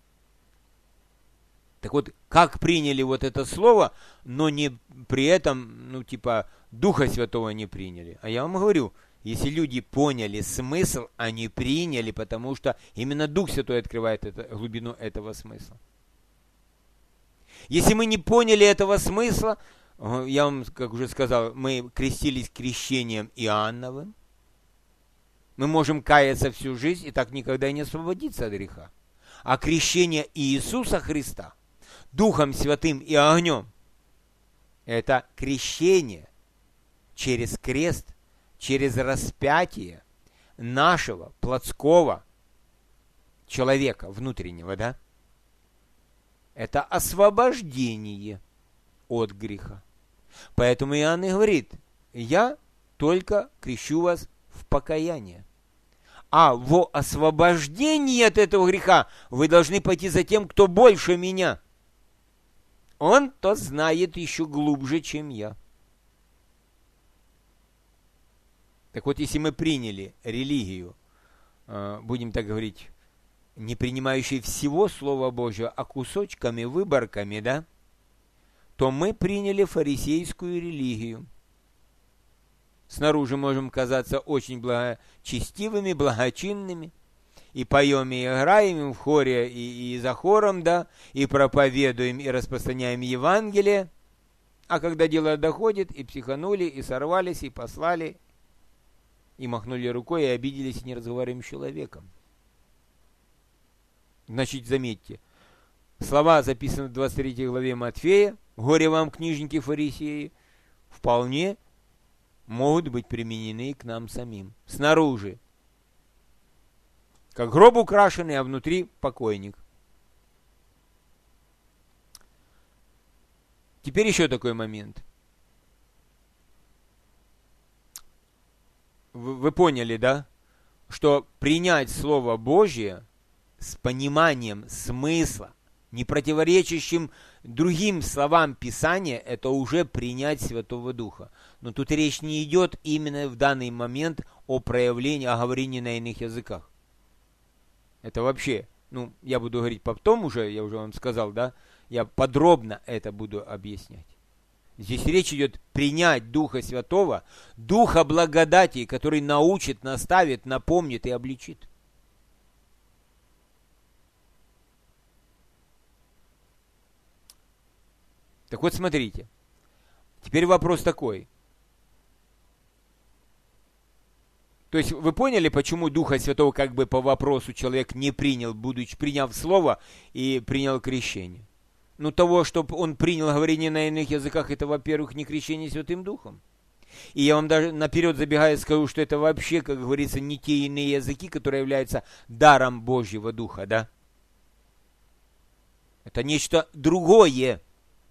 A: Так вот, как приняли вот это слово, но не при этом, ну, типа, Духа Святого не приняли. А я вам говорю, если люди поняли смысл, они приняли, потому что именно Дух Святой открывает глубину этого смысла. Если мы не поняли этого смысла, я вам, как уже сказал, мы крестились крещением Иоанновым, мы можем каяться всю жизнь и так никогда и не освободиться от греха. А крещение Иисуса Христа Духом Святым и огнем – это крещение через крест, через распятие нашего плотского человека внутреннего, да? Это освобождение от греха. Поэтому Иоанн и говорит, я только крещу вас в покаяние. А во освобождении от этого греха вы должны пойти за тем, кто больше меня. Он-то знает еще глубже, чем я. Так вот, если мы приняли религию, будем так говорить, не принимающей всего Слова Божьего, а кусочками, выборками, да, то мы приняли фарисейскую религию. Снаружи можем казаться очень благочестивыми, благочинными, и поем, и играем, и в хоре, и за хором, да, и проповедуем, и распространяем Евангелие. А когда дело доходит, и психанули, и сорвались, и послали, и махнули рукой, и обиделись, и не разговариваем с человеком. Значит, заметьте, слова, записанные в 23 главе Матфея, «Горе вам, книжники фарисеи», вполне могут быть применены к нам самим. Снаружи как гроб украшенный, а внутри покойник. Теперь еще такой момент. Вы поняли, да? Что принять Слово Божье с пониманием смысла, не противоречащим другим словам Писания, это уже принять Святого Духа. Но тут речь не идет именно в данный момент о проявлении, о говорении на иных языках. Это вообще, ну, я буду говорить потом уже, я уже вам сказал, да, я подробно это буду объяснять. Здесь речь идет принять Духа Святого, Духа благодати, который научит, наставит, напомнит и обличит. Так вот, смотрите. Теперь вопрос такой. То есть вы поняли, почему Духа Святого как бы по вопросу человек не принял, будучи приняв Слово и принял крещение? Ну, того, чтобы он принял говорение на иных языках, это, во-первых, не крещение Святым Духом. И я вам даже наперед забегая скажу, что это вообще, как говорится, не те иные языки, которые являются даром Божьего Духа, да? Это нечто другое.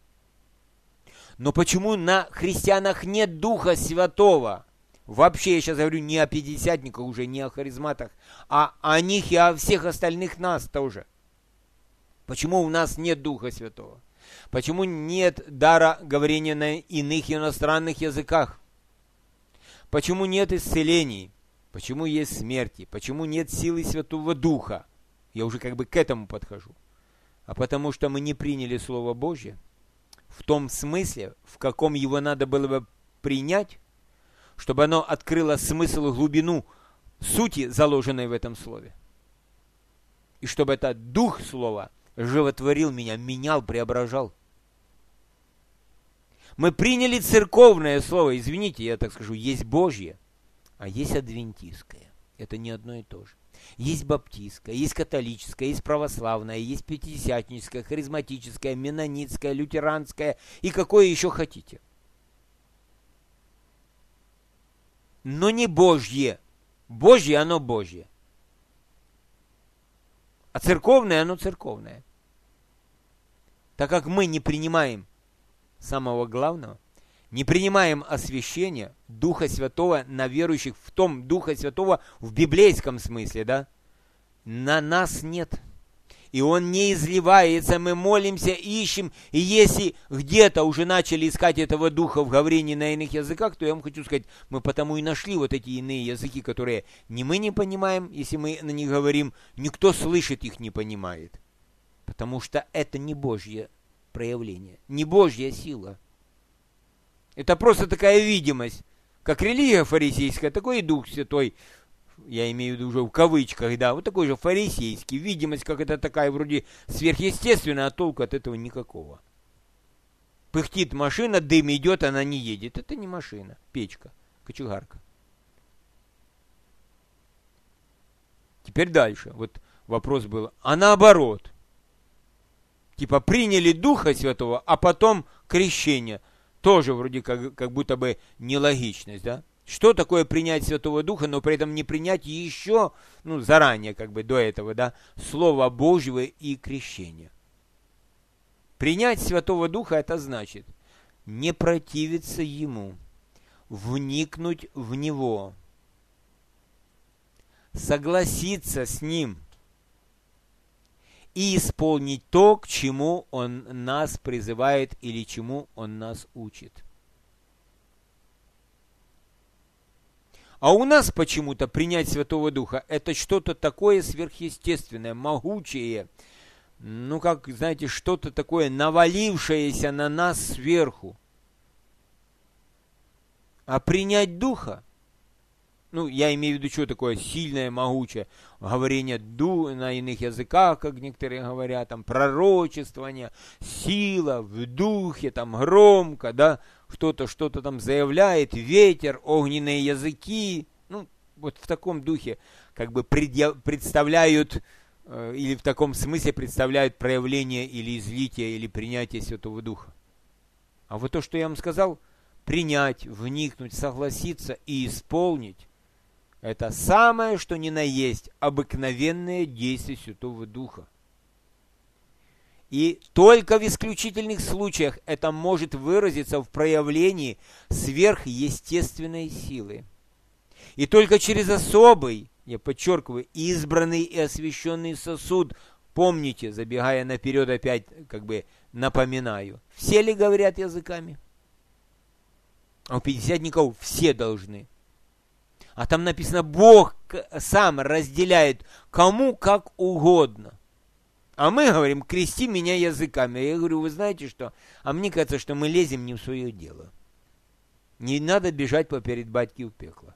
A: Но почему на христианах нет Духа Святого? Вообще, я сейчас говорю не о пятидесятниках уже, не о харизматах, а о них и о всех остальных нас тоже. Почему у нас нет Духа Святого? Почему нет дара говорения на иных иностранных языках? Почему нет исцелений? Почему есть смерти? Почему нет силы Святого Духа? Я уже как бы к этому подхожу. А потому что мы не приняли Слово Божье в том смысле, в каком его надо было бы принять, чтобы оно открыло смысл и глубину сути, заложенной в этом слове. И чтобы этот дух слова животворил меня, менял, преображал. Мы приняли церковное слово, извините, я так скажу, есть Божье, а есть адвентистское. Это не одно и то же. Есть баптистское, есть католическое, есть православное, есть пятидесятническое, харизматическое, менонитское, лютеранское и какое еще хотите. Но не Божье. Божье, оно Божье. А церковное, оно церковное. Так как мы не принимаем самого главного, не принимаем освящения Духа Святого на верующих, в том Духа Святого в библейском смысле, да, на нас нет. И Он не изливается, мы молимся, ищем, и если где-то уже начали искать этого Духа в говорении на иных языках, то я вам хочу сказать, мы потому и нашли вот эти иные языки, которые ни мы не понимаем, если мы на них говорим, никто слышит их не понимает. Потому что это не Божье проявление, не Божья сила. Это просто такая видимость, как религия фарисейская, такой и Дух Святой, я имею в виду уже в кавычках, да, вот такой же фарисейский, видимость, как это такая вроде сверхъестественная, а толку от этого никакого. Пыхтит машина, дым идет, она не едет. Это не машина, печка, кочегарка. Теперь дальше, вот вопрос был, а наоборот, типа приняли Духа Святого, а потом крещение. Тоже вроде как будто бы нелогичность, да? Что такое принять Святого Духа, но при этом не принять еще, заранее, как бы до этого, да, Слова Божьего и крещения. Принять Святого Духа, это значит не противиться Ему, вникнуть в Него, согласиться с Ним и исполнить то, к чему Он нас призывает или чему Он нас учит. А у нас почему-то принять Святого Духа – это что-то такое сверхъестественное, могучее, как, знаете, что-то такое навалившееся на нас сверху. А принять Духа, я имею в виду, что такое сильное, могучее, говорение на иных языках, как некоторые говорят, там, пророчествование, сила в духе, там, громко, да, кто-то что-то там заявляет, ветер, огненные языки, вот в таком духе, как бы представляют, или в таком смысле представляют проявление или излитие, или принятие Святого Духа. А вот то, что я вам сказал, принять, вникнуть, согласиться и исполнить, это самое, что ни на есть, обыкновенное действие Святого Духа. И только в исключительных случаях это может выразиться в проявлении сверхъестественной силы. И только через особый, я подчеркиваю, избранный и освященный сосуд, помните, забегая наперед опять, как бы напоминаю, все ли говорят языками? А у пятидесятников все должны. А там написано, Бог сам разделяет кому как угодно. А мы говорим, крести меня языками. Я говорю, вы знаете что? А мне кажется, что мы лезем не в свое дело. Не надо бежать поперед батьки в пекло.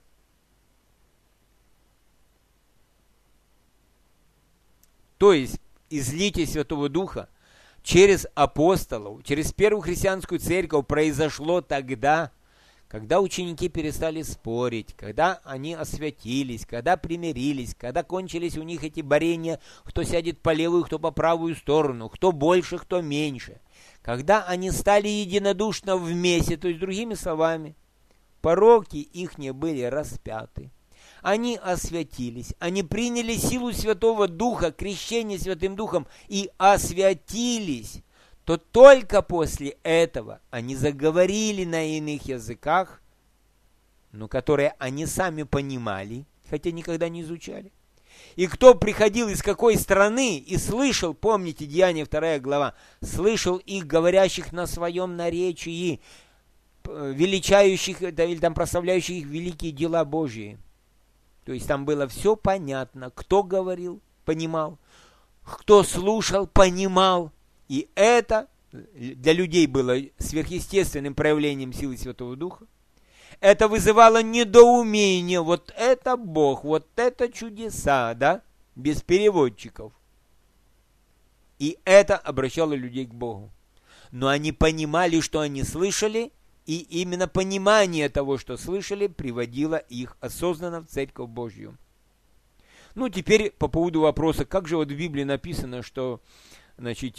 A: То есть, излитие Святого Духа через апостолов, через первую христианскую церковь произошло тогда, когда ученики перестали спорить, когда они освятились, когда примирились, когда кончились у них эти борения, кто сядет по левую, кто по правую сторону, кто больше, кто меньше. Когда они стали единодушно вместе, то есть другими словами, пороки их не были распяты. Они освятились, они приняли силу Святого Духа, крещение Святым Духом и освятились. То только после этого они заговорили на иных языках, которые они сами понимали, хотя никогда не изучали. И кто приходил из какой страны и слышал, помните, Деяния 2 глава, слышал их, говорящих на своем наречии, величающих или там прославляющих их великие дела Божьи. То есть там было все понятно, кто говорил, понимал, кто слушал, понимал. И это для людей было сверхъестественным проявлением силы Святого Духа. это вызывало недоумение. Вот это Бог, вот это чудеса, да? Без переводчиков. И это обращало людей к Богу. Но они понимали, что они слышали, и именно понимание того, что слышали, приводило их осознанно в Церковь Божью. Ну, теперь по поводу вопроса, как же вот в Библии написано, что, значит,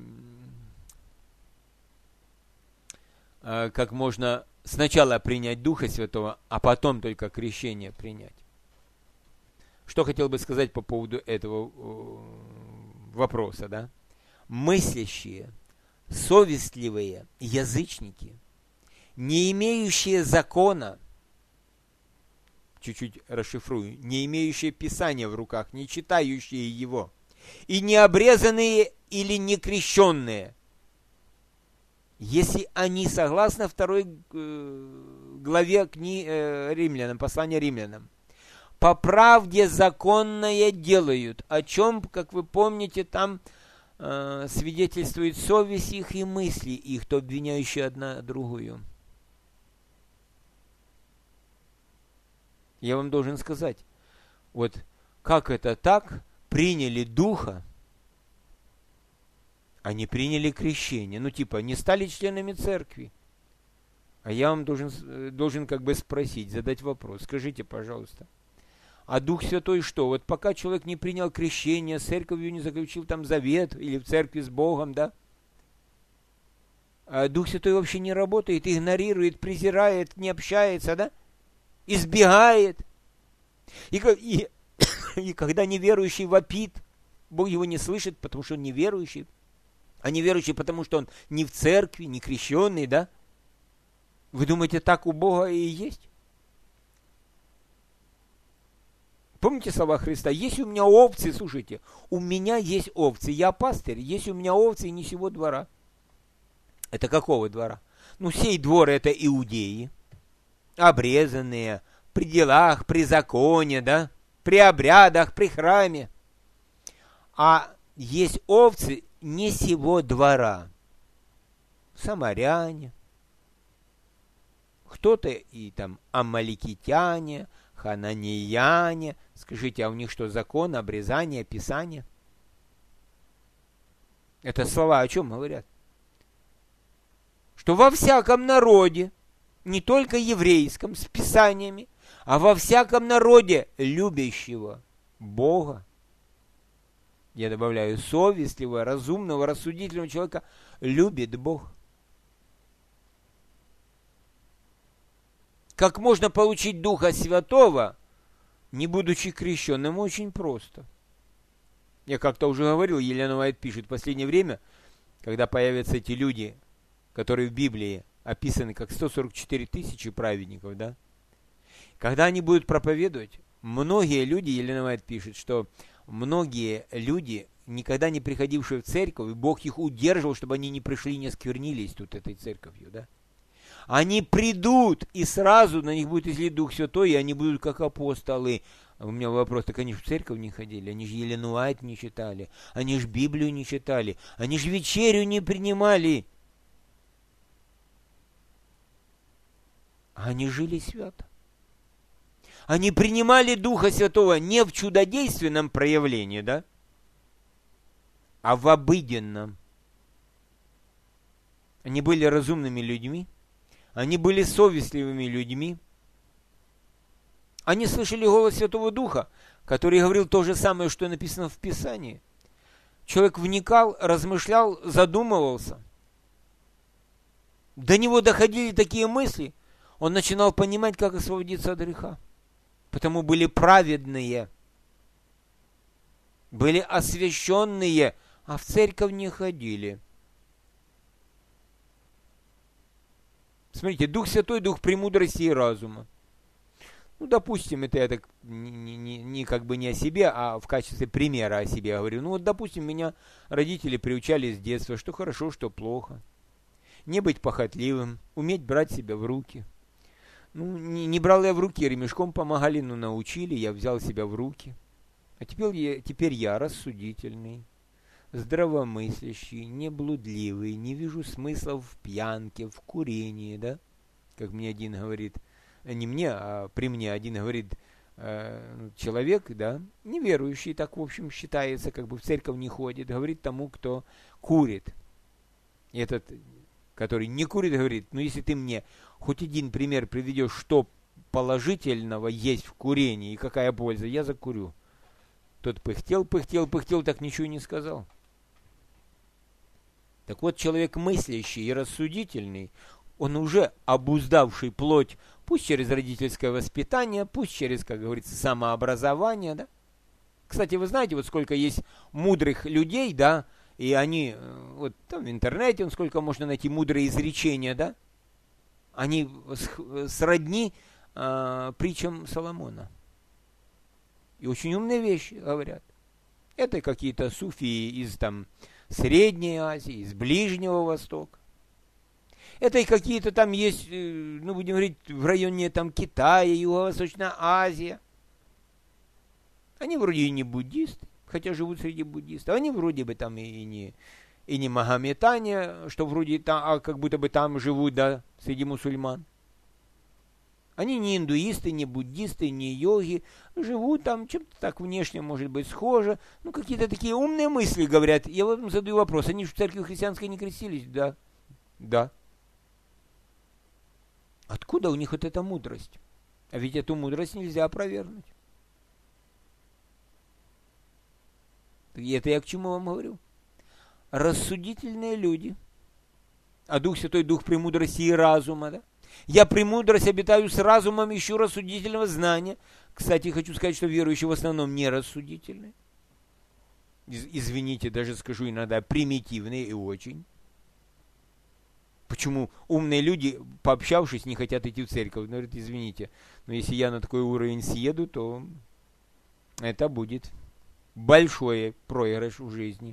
A: как можно сначала принять Духа Святого, а потом только крещение принять. Что хотел бы сказать по поводу этого вопроса, да? Мыслящие, совестливые язычники, не имеющие закона, чуть-чуть расшифрую, не имеющие Писания в руках, не читающие его, и не обрезанные или не крещенные, если они согласно второй главе Римлянам, послания Римлянам, по правде законное делают, о чем, как вы помните, там свидетельствует совесть их и мысли их, то обвиняющие одна другую. Я вам должен сказать, вот как это так, приняли Духа, а не приняли крещение. Ну, типа, не стали членами церкви. А я вам должен как бы спросить, задать вопрос. Скажите, пожалуйста, а Дух Святой что? Вот пока человек не принял крещение, с церковью не заключил там завет, или в церкви с Богом, да? А Дух Святой вообще не работает, игнорирует, презирает, не общается, да? Избегает. И когда неверующий вопит, Бог его не слышит, потому что он неверующий. А неверующий, потому что он не в церкви, не крещенный, да? Вы думаете, так у Бога и есть? Помните слова Христа? Есть у меня овцы, слушайте, у меня есть овцы, я пастырь, есть у меня овцы и не сего двора. Это какого двора? Ну, сей двор это иудеи, обрезанные, при делах, при законе, да, при обрядах, при храме. А есть овцы не сего двора. Самаряне, кто-то и там амаликитяне, хананеяне. Скажите, а у них что, закон, обрезание, писание? Это слова о чем говорят? Что во всяком народе, не только еврейском, с писаниями, а во всяком народе, любящего Бога, я добавляю, совестливого, разумного, рассудительного человека, любит Бог. Как можно получить Духа Святого, не будучи крещенным? Очень просто. Я как-то уже говорил, Елена Уайт пишет, в последнее время, когда появятся эти люди, которые в Библии описаны как 144 тысячи праведников, да? Когда они будут проповедовать, многие люди, Елена Уайт пишет, что многие люди, никогда не приходившие в церковь, Бог их удерживал, чтобы они не пришли и не осквернились тут этой церковью, да? Они придут, и сразу на них будет излит Дух Святой, и они будут как апостолы. А у меня вопрос, так они же в церковь не ходили, они же Елену Уайт не читали, они же Библию не читали, они же вечерю не принимали. А они жили свято. Они принимали Духа Святого не в чудодейственном проявлении, да, а в обыденном. Они были разумными людьми, они были совестливыми людьми. Они слышали голос Святого Духа, который говорил то же самое, что написано в Писании. Человек вникал, размышлял, задумывался. До него доходили такие мысли, он начинал понимать, как освободиться от греха. Потому были праведные, были освященные, а в церковь не ходили. Смотрите, Дух Святой, Дух премудрости и разума. Ну, допустим, это я так не как бы не о себе, а в качестве примера о себе говорю. Ну, вот, допустим, меня родители приучали с детства, что хорошо, что плохо. Не быть похотливым, уметь брать себя в руки. Ну, не брал я в руки, ремешком помогали, но научили, я взял себя в руки. А теперь я рассудительный, здравомыслящий, неблудливый, не вижу смысла в пьянке, в курении, да? Как мне один говорит, не мне, а при мне один говорит, человек, да, неверующий, так, в общем, считается, как бы в церковь не ходит, говорит тому, кто курит. И этот, который не курит, говорит, ну, если ты мне хоть один пример приведешь, что положительного есть в курении и какая польза, я закурю. Тот пыхтел, так ничего не сказал. Так вот, человек мыслящий и рассудительный, он уже обуздавший плоть, пусть через родительское воспитание, пусть через, как говорится, самообразование, да. Кстати, вы знаете, вот сколько есть мудрых людей, да, и они, вот там в интернете, сколько можно найти мудрые изречения, да, они сродни притчам Соломона. И очень умные вещи говорят. Это какие-то суфии из там Средней Азии, из Ближнего Востока. Это и какие-то там есть, ну, будем говорить, в районе там Китая, Юго-Восточная Азия. Они вроде и не буддисты, хотя живут среди буддистов. Они вроде бы там и не магометане, что вроде там, а как будто бы там живут, да, среди мусульман. Они не индуисты, не буддисты, не йоги, живут там, чем-то так внешне, может быть, схоже. Ну, какие-то такие умные мысли говорят. Я вам задаю вопрос, они же в церкви христианской не крестились? Да. Да. Откуда у них вот эта мудрость? А ведь эту мудрость нельзя опровергнуть. И это я к чему вам говорю? Рассудительные люди, а Дух Святой, Дух премудрости и разума, да? Я премудрость обитаю с разумом, ищу рассудительного знания. Кстати, хочу сказать, что верующие в основном не рассудительные. Извините, даже скажу иногда примитивные и очень. Почему умные люди, пообщавшись, не хотят идти в церковь? Говорят, извините, но если я на такой уровень съеду, то это будет большой проигрыш в жизни.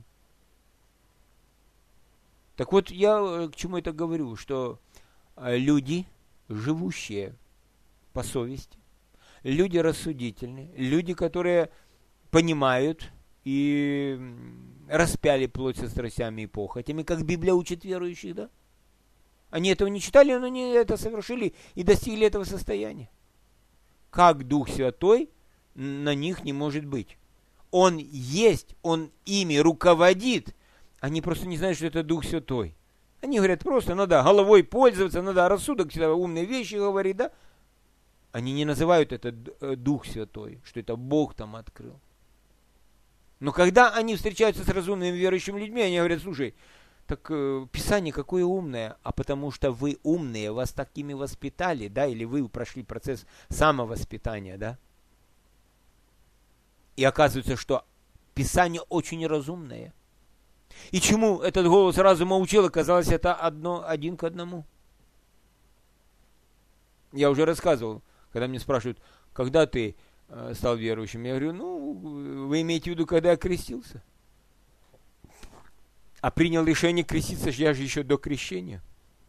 A: Так вот, я к чему это говорю, что люди, живущие по совести, люди рассудительные, люди, которые понимают и распяли плоть со страстями и похотями, как Библия учит верующих, да? Они этого не читали, но они это совершили и достигли этого состояния. Как Дух Святой на них не может быть? Он есть, Он ими руководит. Они просто не знают, что это Дух Святой. Они говорят просто, надо головой пользоваться, надо рассудок всегда умные вещи говорить, да? Они не называют это Дух Святой, что это Бог там открыл. Но когда они встречаются с разумными верующими людьми, они говорят, слушай, так Писание какое умное, а потому что вы умные, вас такими воспитали, да, или вы прошли процесс самовоспитания, да. И оказывается, что Писание очень разумное. И чему этот голос разума учил, оказалось, это один к одному. Я уже рассказывал, когда мне спрашивают, когда ты стал верующим, я говорю, ну, вы имеете в виду, когда я крестился? А принял решение креститься, я же еще до крещения.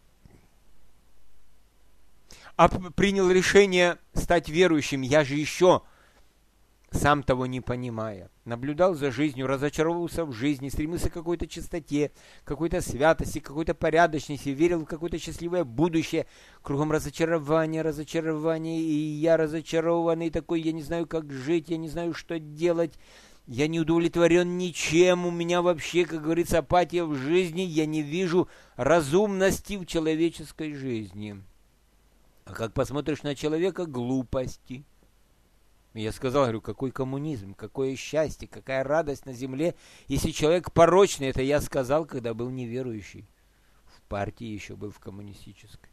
A: А принял решение стать верующим, я же еще, сам того не понимая, наблюдал за жизнью, разочаровался в жизни, стремился к какой-то чистоте, какой-то святости, какой-то порядочности, верил в какое-то счастливое будущее. Кругом разочарование, и я разочарованный такой, я не знаю, как жить, я не знаю, что делать. Я не удовлетворен ничем, у меня вообще, как говорится, апатия в жизни, я не вижу разумности в человеческой жизни. А как посмотришь на человека, глупости. Я сказал, говорю, какой коммунизм, какое счастье, какая радость на земле, если человек порочный, это я сказал, когда был неверующий. В партии еще был, в коммунистической.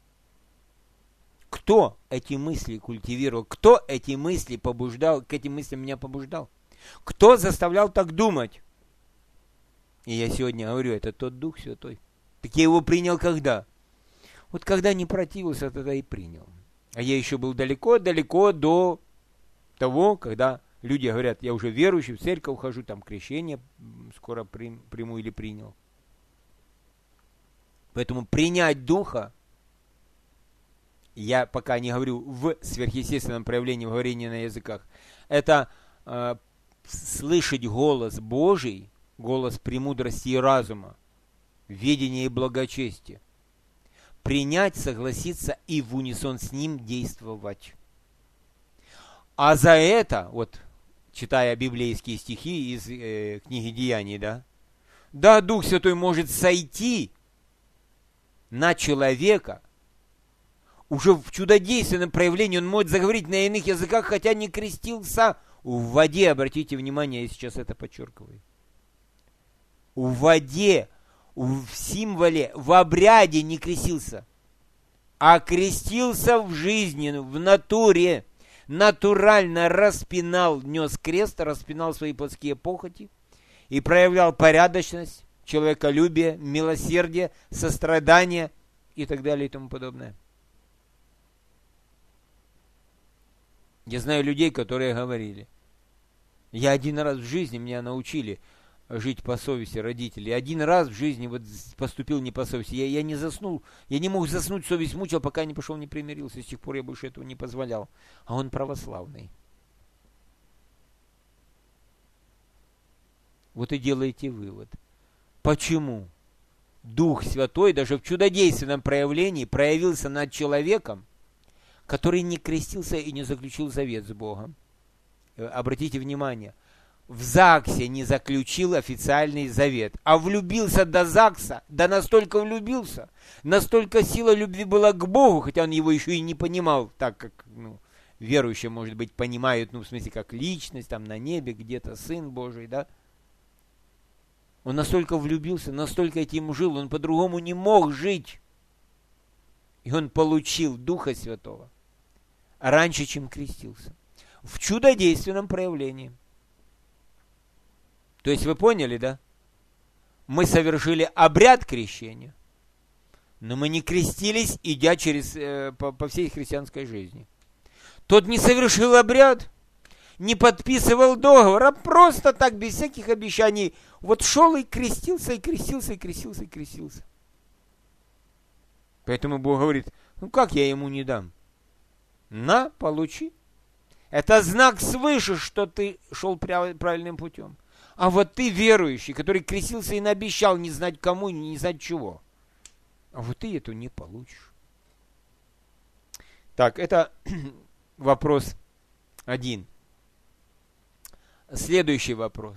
A: Кто эти мысли культивировал, кто эти мысли побуждал, к этим мыслям меня побуждал? Кто заставлял так думать? И я сегодня говорю, это тот Дух Святой. Так я его принял когда? Вот когда не противился, тогда и принял. А я еще был далеко до того, когда люди говорят, я уже верующий, в церковь хожу, там крещение скоро приму или принял. Поэтому принять Духа, я пока не говорю в сверхъестественном проявлении говорения на языках, это слышать голос Божий, голос премудрости и разума, ведения и благочестия. принять, согласиться и в унисон с ним действовать. А за это, вот читая библейские стихи из книги Деяний, да, Дух Святой может сойти на человека, уже в чудодейственном проявлении он может заговорить на иных языках, хотя не крестился в воде. Обратите внимание, я сейчас это подчеркиваю. В воде, в символе, в обряде не крестился, а крестился в жизни, в натуре. Натурально распинал, нес крест, распинал свои плотские похоти и проявлял порядочность, человеколюбие, милосердие, сострадание и так далее и тому подобное. Я знаю людей, которые говорили: я один раз в жизни, меня научили жить по совести родители. Один раз в жизни вот поступил не по совести. Я не заснул, я не мог заснуть, совесть мучила, пока не пошел, не примирился. С тех пор я больше этого не позволял. А он православный. Вот и делаете вывод. Почему Дух Святой даже в чудодейственном проявлении проявился над человеком, который не крестился и не заключил завет с Богом? Обратите внимание, в ЗАГСе не заключил официальный завет, а влюбился до ЗАГСа, да настолько влюбился, настолько сила любви была к Богу, хотя он его еще и не понимал, так как верующие, может быть, понимают, в смысле, как личность, там на небе где-то Сын Божий, да? Он настолько влюбился, настолько этим жил, он по-другому не мог жить. И он получил Духа Святого раньше, чем крестился. В чудодейственном проявлении. То есть вы поняли, да? Мы совершили обряд крещения, но мы не крестились, идя по всей христианской жизни. Тот не совершил обряд, не подписывал договор, а просто так, без всяких обещаний, вот шел и крестился, и крестился, и крестился, и крестился. Поэтому Бог говорит: как я ему не дам? На, получи. Это знак свыше, что ты шел правильным путем. А вот ты верующий, который крестился и наобещал не знать кому, не знать чего. А вот ты это не получишь. Так, это вопрос 1. Следующий вопрос.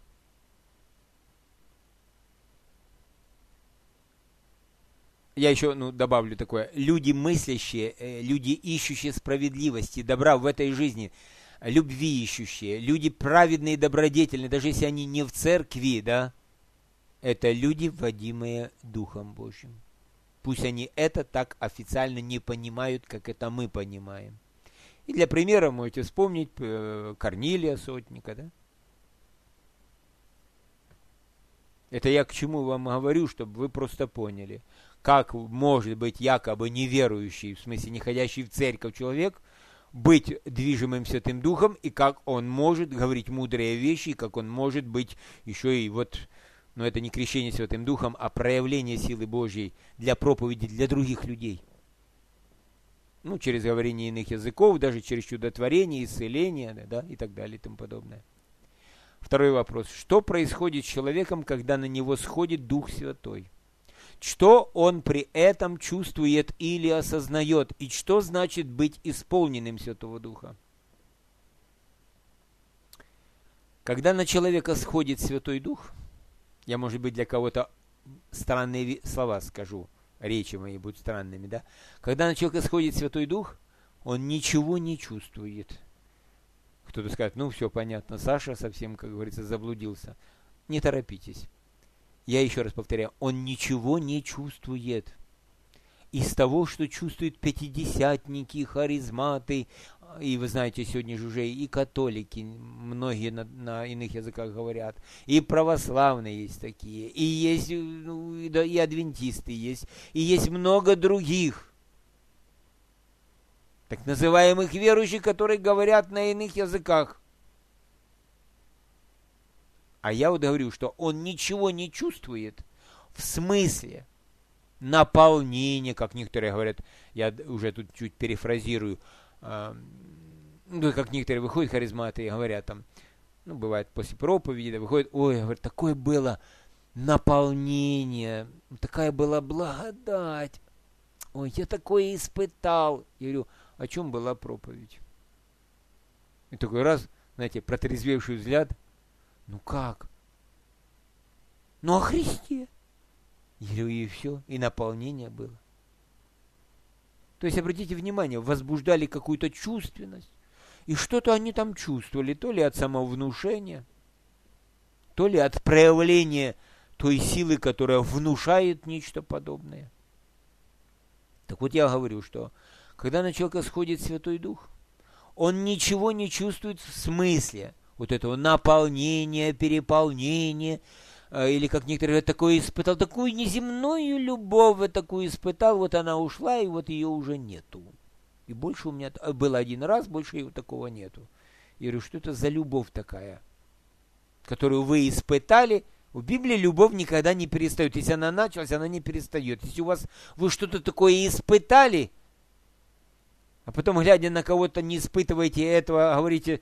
A: Я еще добавлю такое. Люди мыслящие, люди ищущие справедливости, добра в этой жизни, любви ищущие, люди праведные и добродетельные, даже если они не в церкви, да, это люди, водимые Духом Божьим. Пусть они это так официально не понимают, как это мы понимаем. И для примера можете вспомнить Корнилия Сотника, да? Это я к чему вам говорю, чтобы вы просто поняли, как может быть якобы неверующий, в смысле не ходящий в церковь человек, быть движимым Святым Духом, и как он может говорить мудрые вещи, и как он может быть еще и но это не крещение Святым Духом, а проявление силы Божьей для проповеди для других людей. Через говорение иных языков, даже через чудотворение, исцеление, да, и так далее, и тому подобное. Второй вопрос. Что происходит с человеком, когда на него сходит Дух Святой? Что он при этом чувствует или осознает? И что значит быть исполненным Святого Духа? Когда на человека сходит Святой Дух, я, может быть, для кого-то странные слова скажу, речи мои будут странными, да? Когда на человека сходит Святой Дух, он ничего не чувствует. Кто-то скажет: все понятно, Саша совсем, как говорится, заблудился. Не торопитесь. Я еще раз повторяю, он ничего не чувствует. Из того, что чувствуют пятидесятники, харизматы, и вы знаете, сегодня же уже и католики, многие на иных языках говорят, и православные есть такие, и есть и адвентисты есть, и есть много других, так называемых верующих, которые говорят на иных языках. А я говорю, что он ничего не чувствует в смысле наполнения, как некоторые говорят, я уже тут чуть перефразирую, как некоторые выходят харизматы и говорят там, бывает после проповеди, выходят: ой, говорят, такое было наполнение, такая была благодать. Ой, я такое испытал. Я говорю, о чем была проповедь? И такой раз, знаете, протрезвевший взгляд. Ну как? Ну о Христе. Я говорю, и все, и наполнение было. То есть, обратите внимание, возбуждали какую-то чувственность. И что-то они там чувствовали, то ли от самовнушения, то ли от проявления той силы, которая внушает нечто подобное. Так вот я говорю, что когда на человека сходит Святой Дух, он ничего не чувствует в смысле вот этого наполнения, переполнения, или, как некоторые говорят, такое испытал, такую неземную любовь, такую испытал, вот она ушла, и вот ее уже нету. И больше у меня было один раз, больше его такого нету. Я говорю, что это за любовь такая, которую вы испытали? В Библии любовь никогда не перестает. Если она началась, она не перестает. Если у вас вы что-то такое испытали, а потом, глядя на кого-то, не испытываете этого, говорите,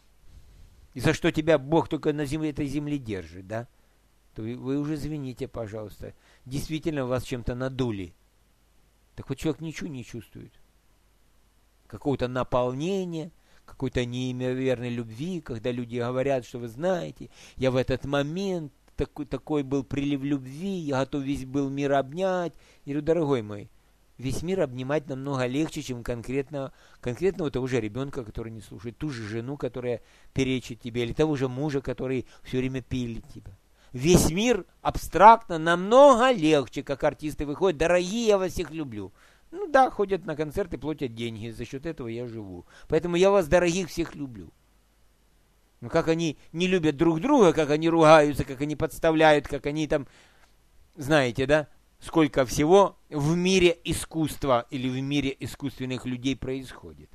A: и за что тебя Бог только на земле, этой земле держит, да? То вы уже извините, пожалуйста. Действительно вас чем-то надули. Так вот человек ничего не чувствует. Какого-то наполнения, какой-то неимоверной любви, когда люди говорят, что вы знаете, я в этот момент, такой был прилив любви, я готов весь был мир обнять. Я говорю, дорогой мой, весь мир обнимать намного легче, чем конкретного того же ребенка, который не слушает, ту же жену, которая перечит тебе, или того же мужа, который все время пилит тебя. Весь мир абстрактно намного легче, как артисты выходят, дорогие, я вас всех люблю. Ну да, ходят на концерты, платят деньги, за счет этого я живу. Поэтому я вас, дорогих, всех люблю. Ну как они не любят друг друга, как они ругаются, как они подставляют, как они там, знаете, да, сколько всего в мире искусства или в мире искусственных людей происходит.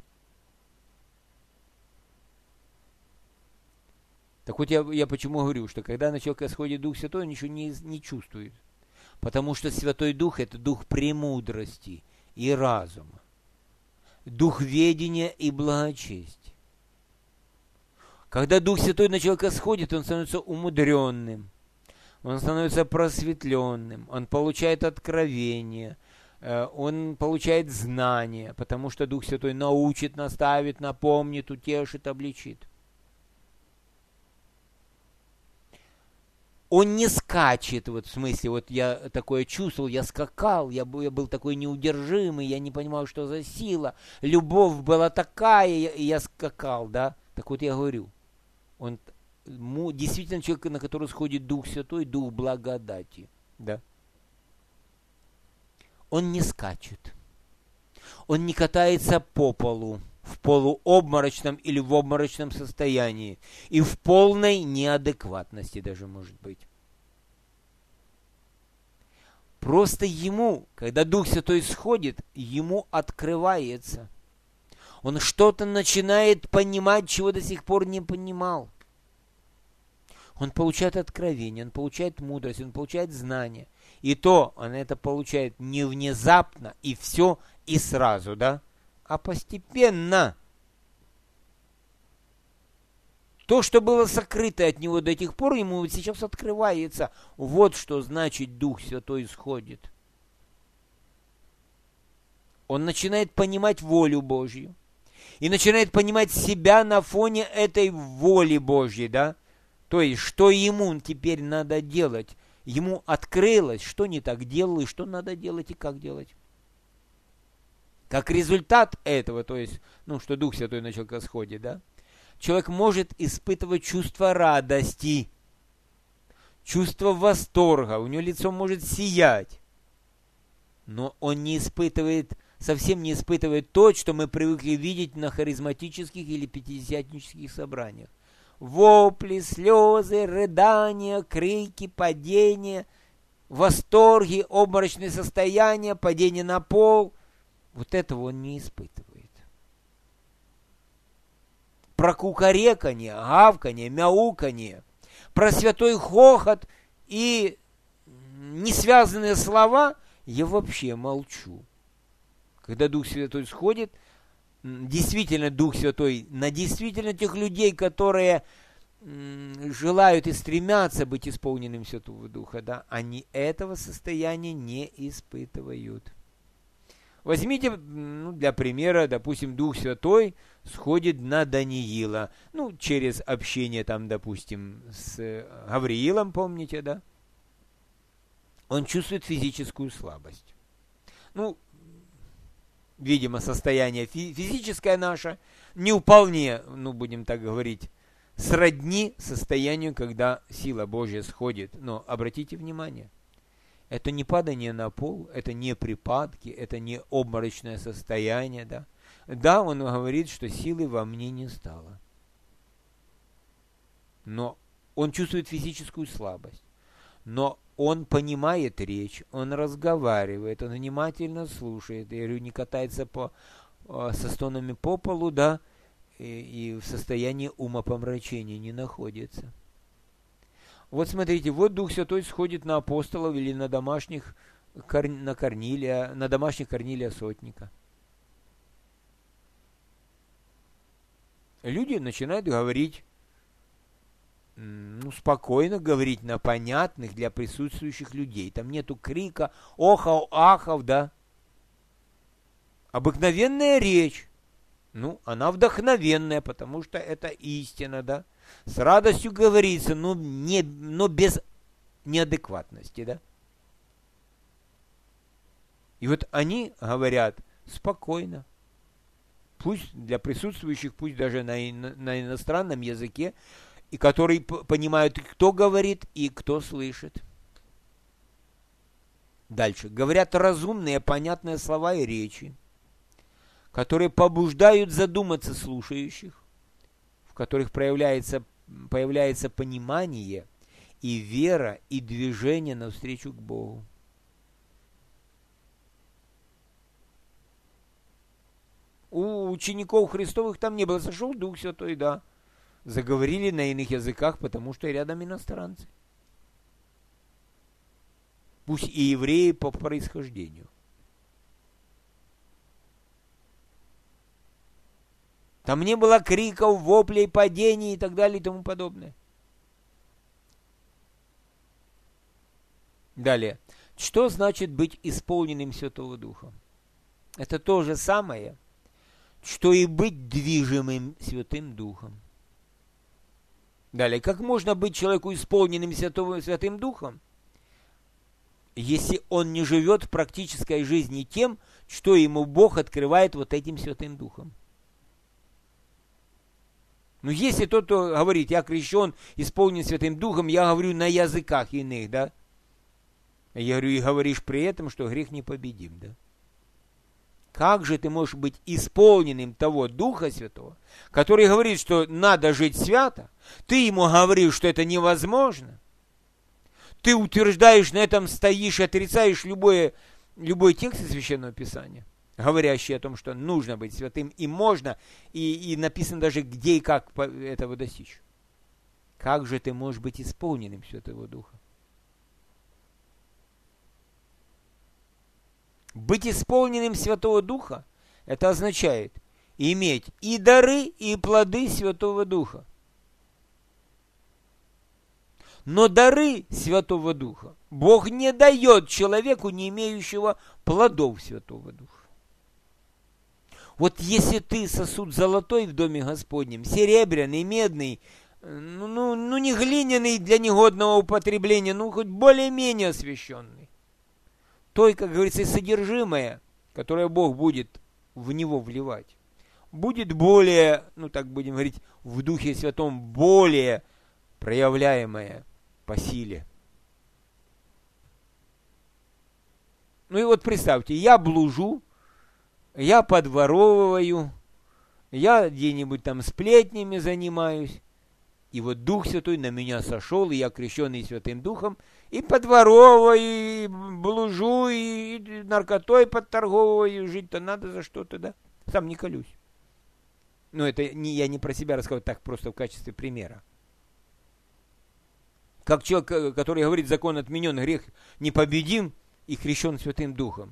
A: Так вот я почему говорю, что когда на человека сходит Дух Святой, он ничего не чувствует. Потому что Святой Дух – это дух премудрости и разума, дух ведения и благочестия. Когда Дух Святой на человека сходит, он становится умудренным, он становится просветленным, он получает откровение, он получает знания, потому что Дух Святой научит, наставит, напомнит, утешит, обличит. Он не скачет, вот в смысле, вот я такое чувствовал, я скакал, я был такой неудержимый, я не понимал, что за сила, любовь была такая, и я скакал, да. Так вот я говорю, он действительно человек, на который сходит Дух Святой, Дух благодати, да. Он не скачет, он не катается по полу, в полуобморочном или в обморочном состоянии, и в полной неадекватности даже может быть. Просто ему, когда Дух Святой сходит, ему открывается. Он что-то начинает понимать, чего до сих пор не понимал. Он получает откровение, он получает мудрость, он получает знания. И то он это получает не внезапно, и все, и сразу, да? А постепенно. То, что было сокрыто от него до тех пор, ему сейчас открывается. Вот что значит Дух Святой сходит. Он начинает понимать волю Божью. И начинает понимать себя на фоне этой воли Божьей, да? То есть, что ему теперь надо делать. Ему открылось, что не так делал, и что надо делать, и как делать. Как результат этого, то есть, что Дух Святой на человека сходит, да, человек может испытывать чувство радости, чувство восторга, у него лицо может сиять, но он совсем не испытывает то, что мы привыкли видеть на харизматических или пятидесятнических собраниях. Вопли, слезы, рыдания, крики, падения, восторги, обморочные состояния, падение на пол – вот этого он не испытывает. Про кукареканье, гавканье, мяуканье, про святой хохот и несвязанные слова я вообще молчу. Когда Дух Святой сходит, действительно Дух Святой на действительно тех людей, которые желают и стремятся быть исполненным Святого Духа, да, они этого состояния не испытывают. Возьмите, для примера, допустим, Дух Святой сходит на Даниила, через общение там, допустим, с Гавриилом, помните, да? Он чувствует физическую слабость. Видимо, состояние физическое наше не вполне, будем так говорить, сродни состоянию, когда сила Божья сходит. Но обратите внимание, это не падание на пол, это не припадки, это не обморочное состояние, да. Да, он говорит, что силы во мне не стало. Но он чувствует физическую слабость. Но он понимает речь, он разговаривает, он внимательно слушает. Я говорю, не катается со стонами по полу, да, и в состоянии умопомрачения не находится. Вот смотрите, вот Дух Святой сходит на апостолов или на домашних Корнилия Сотника. Люди начинают говорить, спокойно говорить на понятных для присутствующих людей. Там нету крика, охов, ахов, да. Обыкновенная речь. Она вдохновенная, потому что это истина, да. С радостью говорится, но без неадекватности, да. И вот они говорят спокойно. Пусть для присутствующих, пусть даже на иностранном языке, и которые понимают, кто говорит и кто слышит. Дальше. Говорят разумные, понятные слова и речи, которые побуждают задуматься слушающих, в которых появляется понимание и вера, и движение навстречу к Богу. У учеников Христовых там не было. Сошел Дух Святой, да. Заговорили на иных языках, потому что рядом иностранцы. Пусть и евреи по происхождению. Там не было криков, воплей, падений и так далее и тому подобное. Далее. Что значит быть исполненным Святого Духа? Это то же самое, что и быть движимым Святым Духом. Далее. Как можно быть человеку исполненным Святым Духом, если он не живет в практической жизни тем, что ему Бог открывает вот этим Святым Духом? Если тот, кто говорит, я крещен, исполнен Святым Духом, я говорю на языках иных, да? Я говорю, и говоришь при этом, что грех непобедим, да? Как же ты можешь быть исполненным того Духа Святого, который говорит, что надо жить свято? Ты ему говоришь, что это невозможно. Ты утверждаешь, на этом стоишь, отрицаешь любой текст из Священного Писания, говорящий о том, что нужно быть святым, и можно, и написано даже, где и как этого достичь. Как же ты можешь быть исполненным Святого Духа? Быть исполненным Святого Духа, это означает иметь и дары, и плоды Святого Духа. Но дары Святого Духа Бог не дает человеку, не имеющего плодов Святого Духа. Вот если ты сосуд золотой в доме Господнем, серебряный, медный, не глиняный для негодного употребления, хоть более-менее освященный, то, как говорится, и содержимое, которое Бог будет в него вливать, будет более, так будем говорить, в Духе Святом, более проявляемое по силе. И вот представьте, я блужу, я подворовываю, я где-нибудь там сплетнями занимаюсь, и вот Дух Святой на меня сошел, и я крещенный Святым Духом, и подворовываю, и блужу, и наркотой подторговываю, жить-то надо за что-то, да? Сам не колюсь. Это я не про себя рассказываю, так просто в качестве примера. Как человек, который говорит, закон отменен, грех непобедим, и крещен Святым Духом.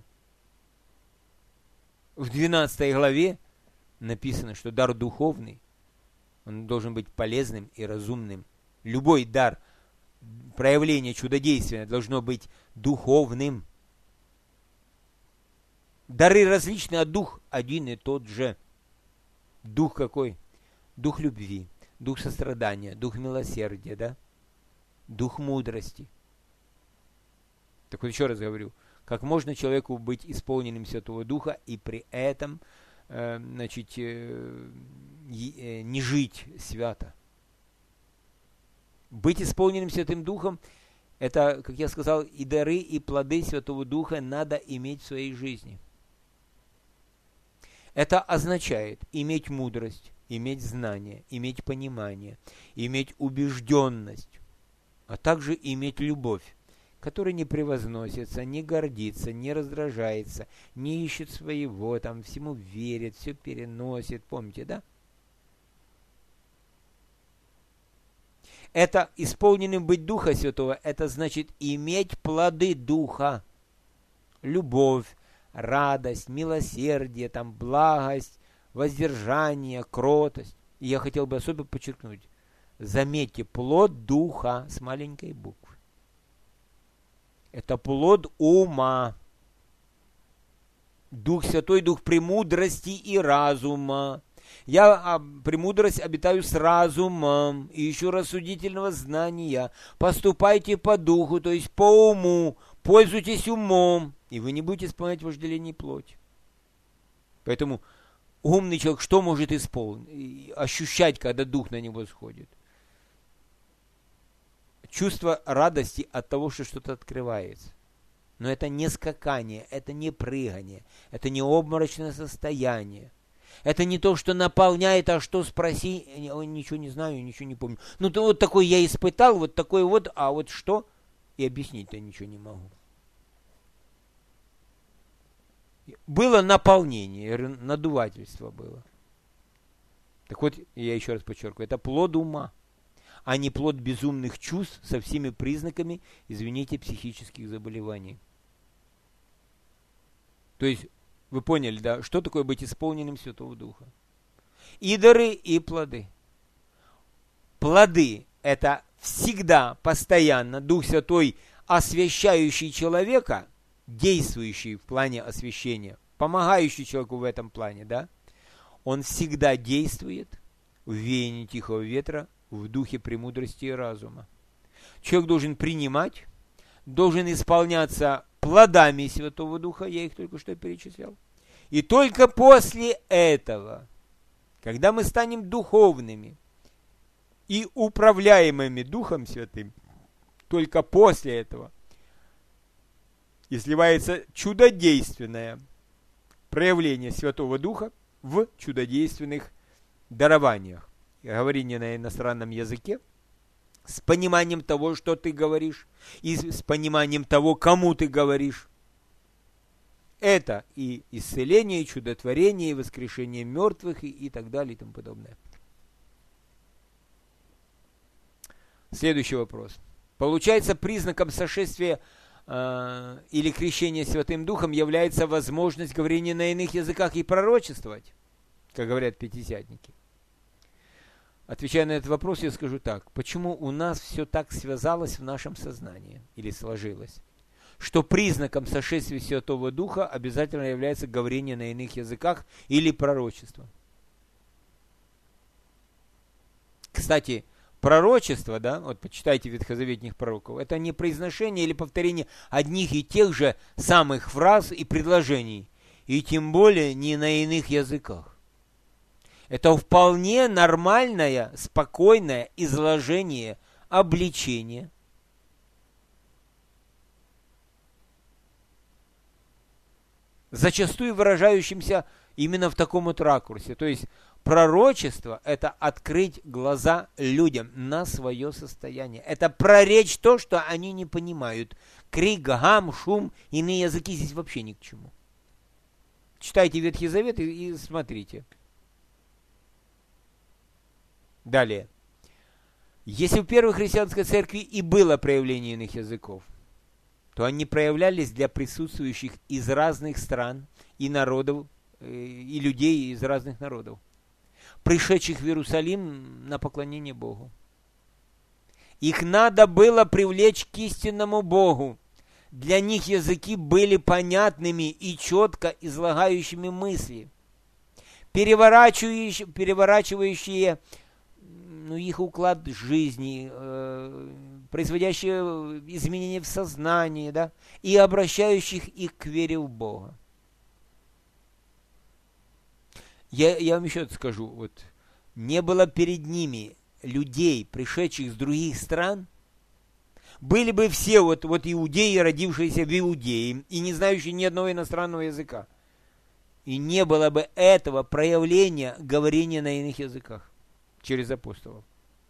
A: В 12 главе написано, что дар духовный, он должен быть полезным и разумным. Любой дар, проявление чудодействия должно быть духовным. Дары различные, а дух один и тот же. Дух какой? Дух любви, дух сострадания, дух милосердия, да? Дух мудрости. Так вот еще раз говорю, как можно человеку быть исполненным Святого Духа и при этом не жить свято? Быть исполненным Святым Духом — это, как я сказал, и дары, и плоды Святого Духа надо иметь в своей жизни. Это означает иметь мудрость, иметь знание, иметь понимание, иметь убежденность, а также иметь любовь, которая не превозносится, не гордится, не раздражается, не ищет своего, там всему верит, все переносит. Помните, да? Это исполненным быть Духа Святого, это значит иметь плоды Духа. Любовь, радость, милосердие, там, благость, воздержание, кротость. И я хотел бы особо подчеркнуть, заметьте, плод Духа с маленькой буквы. Это плод ума. Дух Святой, Дух премудрости и разума. Я премудрость обитаю с разумом и ищу рассудительного знания. Поступайте по духу, то есть по уму. Пользуйтесь умом, и вы не будете исполнять вожделение плоти. Поэтому умный человек что может ощущать, когда дух на него сходит? Чувство радости от того, что что-то открывается. Но это не скакание, это не прыгание, это не обморочное состояние. Это не то, что наполняет, а что спроси, ничего не знаю, ничего не помню. Ну, то вот такой я испытал, вот такой вот, а вот что? И объяснить-то ничего не могу. Было наполнение, я говорю, надувательство было. Так вот, я еще раз подчеркиваю, это плод ума, а не плод безумных чувств со всеми признаками, извините, психических заболеваний. То есть, вы поняли, да, что такое быть исполненным Святого Духа? И дары, и плоды. Плоды – это всегда, постоянно Дух Святой, освящающий человека, действующий в плане освящения, помогающий человеку в этом плане, да, он всегда действует в веянии тихого ветра, в духе премудрости и разума. Человек должен принимать, должен исполняться плодами Святого Духа, я их только что перечислял. И только после этого, когда мы станем духовными и управляемыми Духом Святым, только после этого изливается чудодейственное проявление Святого Духа в чудодейственных дарованиях. Говорение на иностранном языке, с пониманием того, что ты говоришь, и с пониманием того, кому ты говоришь. Это и исцеление, и чудотворение, и воскрешение мертвых, и так далее, и тому подобное. Следующий вопрос. Получается, признаком сошествия или крещения Святым Духом является возможность говорения на иных языках и пророчествовать, как говорят пятидесятники. Отвечая на этот вопрос, я скажу так. Почему у нас все так связалось в нашем сознании или сложилось? Что признаком сошествия Святого Духа обязательно является говорение на иных языках или пророчество. Кстати, пророчество, да, вот почитайте ветхозаветных пророков, это не произношение или повторение одних и тех же самых фраз и предложений, и тем более не на иных языках. Это вполне нормальное, спокойное изложение, обличение. Зачастую выражающимся именно в таком вот ракурсе. То есть пророчество – это открыть глаза людям на свое состояние. Это проречь то, что они не понимают. Крик, гам, шум, иные языки здесь вообще ни к чему. Читайте Ветхий Завет и смотрите. Далее. Если в первой христианской церкви и было проявление иных языков, то они проявлялись для присутствующих из разных стран и народов, и людей из разных народов, пришедших в Иерусалим на поклонение Богу. Их надо было привлечь к истинному Богу, Для них языки были понятными и четко излагающими мысли, переворачивающие их уклад жизни, производящие изменения в сознании, да, и обращающих их к вере в Бога. Я вам еще скажу, вот, не было перед ними людей, пришедших с других стран, были бы все вот иудеи, родившиеся в Иудее, и не знающие ни одного иностранного языка. И не было бы этого проявления говорения на иных языках через апостолов.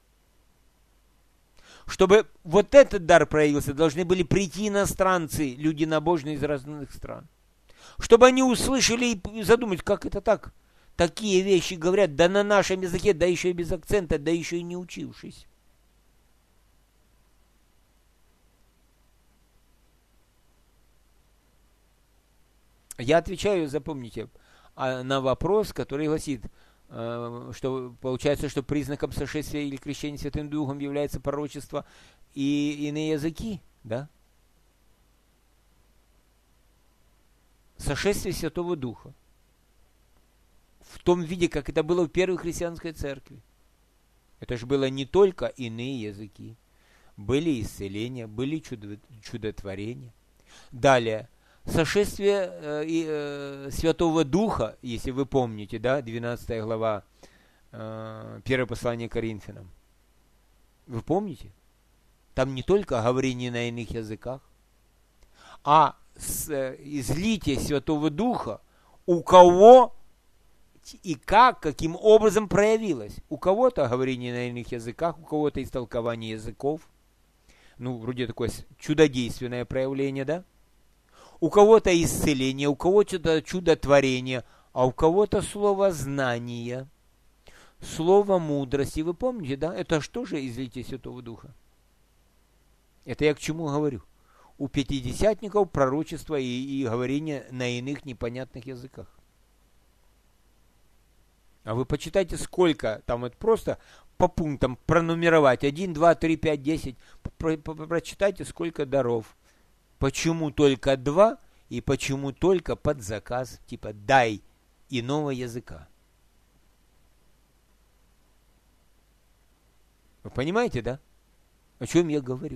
A: Чтобы вот этот дар проявился, должны были прийти иностранцы, люди набожные из разных стран. Чтобы они услышали и задумались, как это так? Такие вещи говорят, да на нашем языке, да еще и без акцента, да еще и не учившись. Я отвечаю, запомните, на вопрос, который гласит, что получается, что признаком сошествия или крещения Святым Духом является пророчество и иные языки, да? Сошествие Святого Духа. В том виде, как это было в первой христианской церкви. Это же было не только иные языки. Были исцеления, были чудотворения. Далее. Сошествие Святого Духа, если вы помните, да, 12 глава, 1 послание Коринфянам. Вы помните? Там не только говорение на иных языках, а излитие Святого Духа у кого и каким образом проявилось. У кого-то говорение на иных языках, у кого-то истолкование языков. Ну, вроде такое чудодейственное проявление, да? У кого-то исцеление, у кого-то чудотворение, а у кого-то слово знания, слово мудрости. Вы помните, да? Это что же излитие Святого Духа? Это я к чему говорю? У пятидесятников пророчество и говорение на иных непонятных языках. А вы почитайте, сколько, там вот просто по пунктам пронумеровать. 1, 2, 3, 5, 10. Прочитайте, сколько даров. Почему только 2 и почему только под заказ, типа дай иного языка. Вы понимаете, да? О чем я говорю?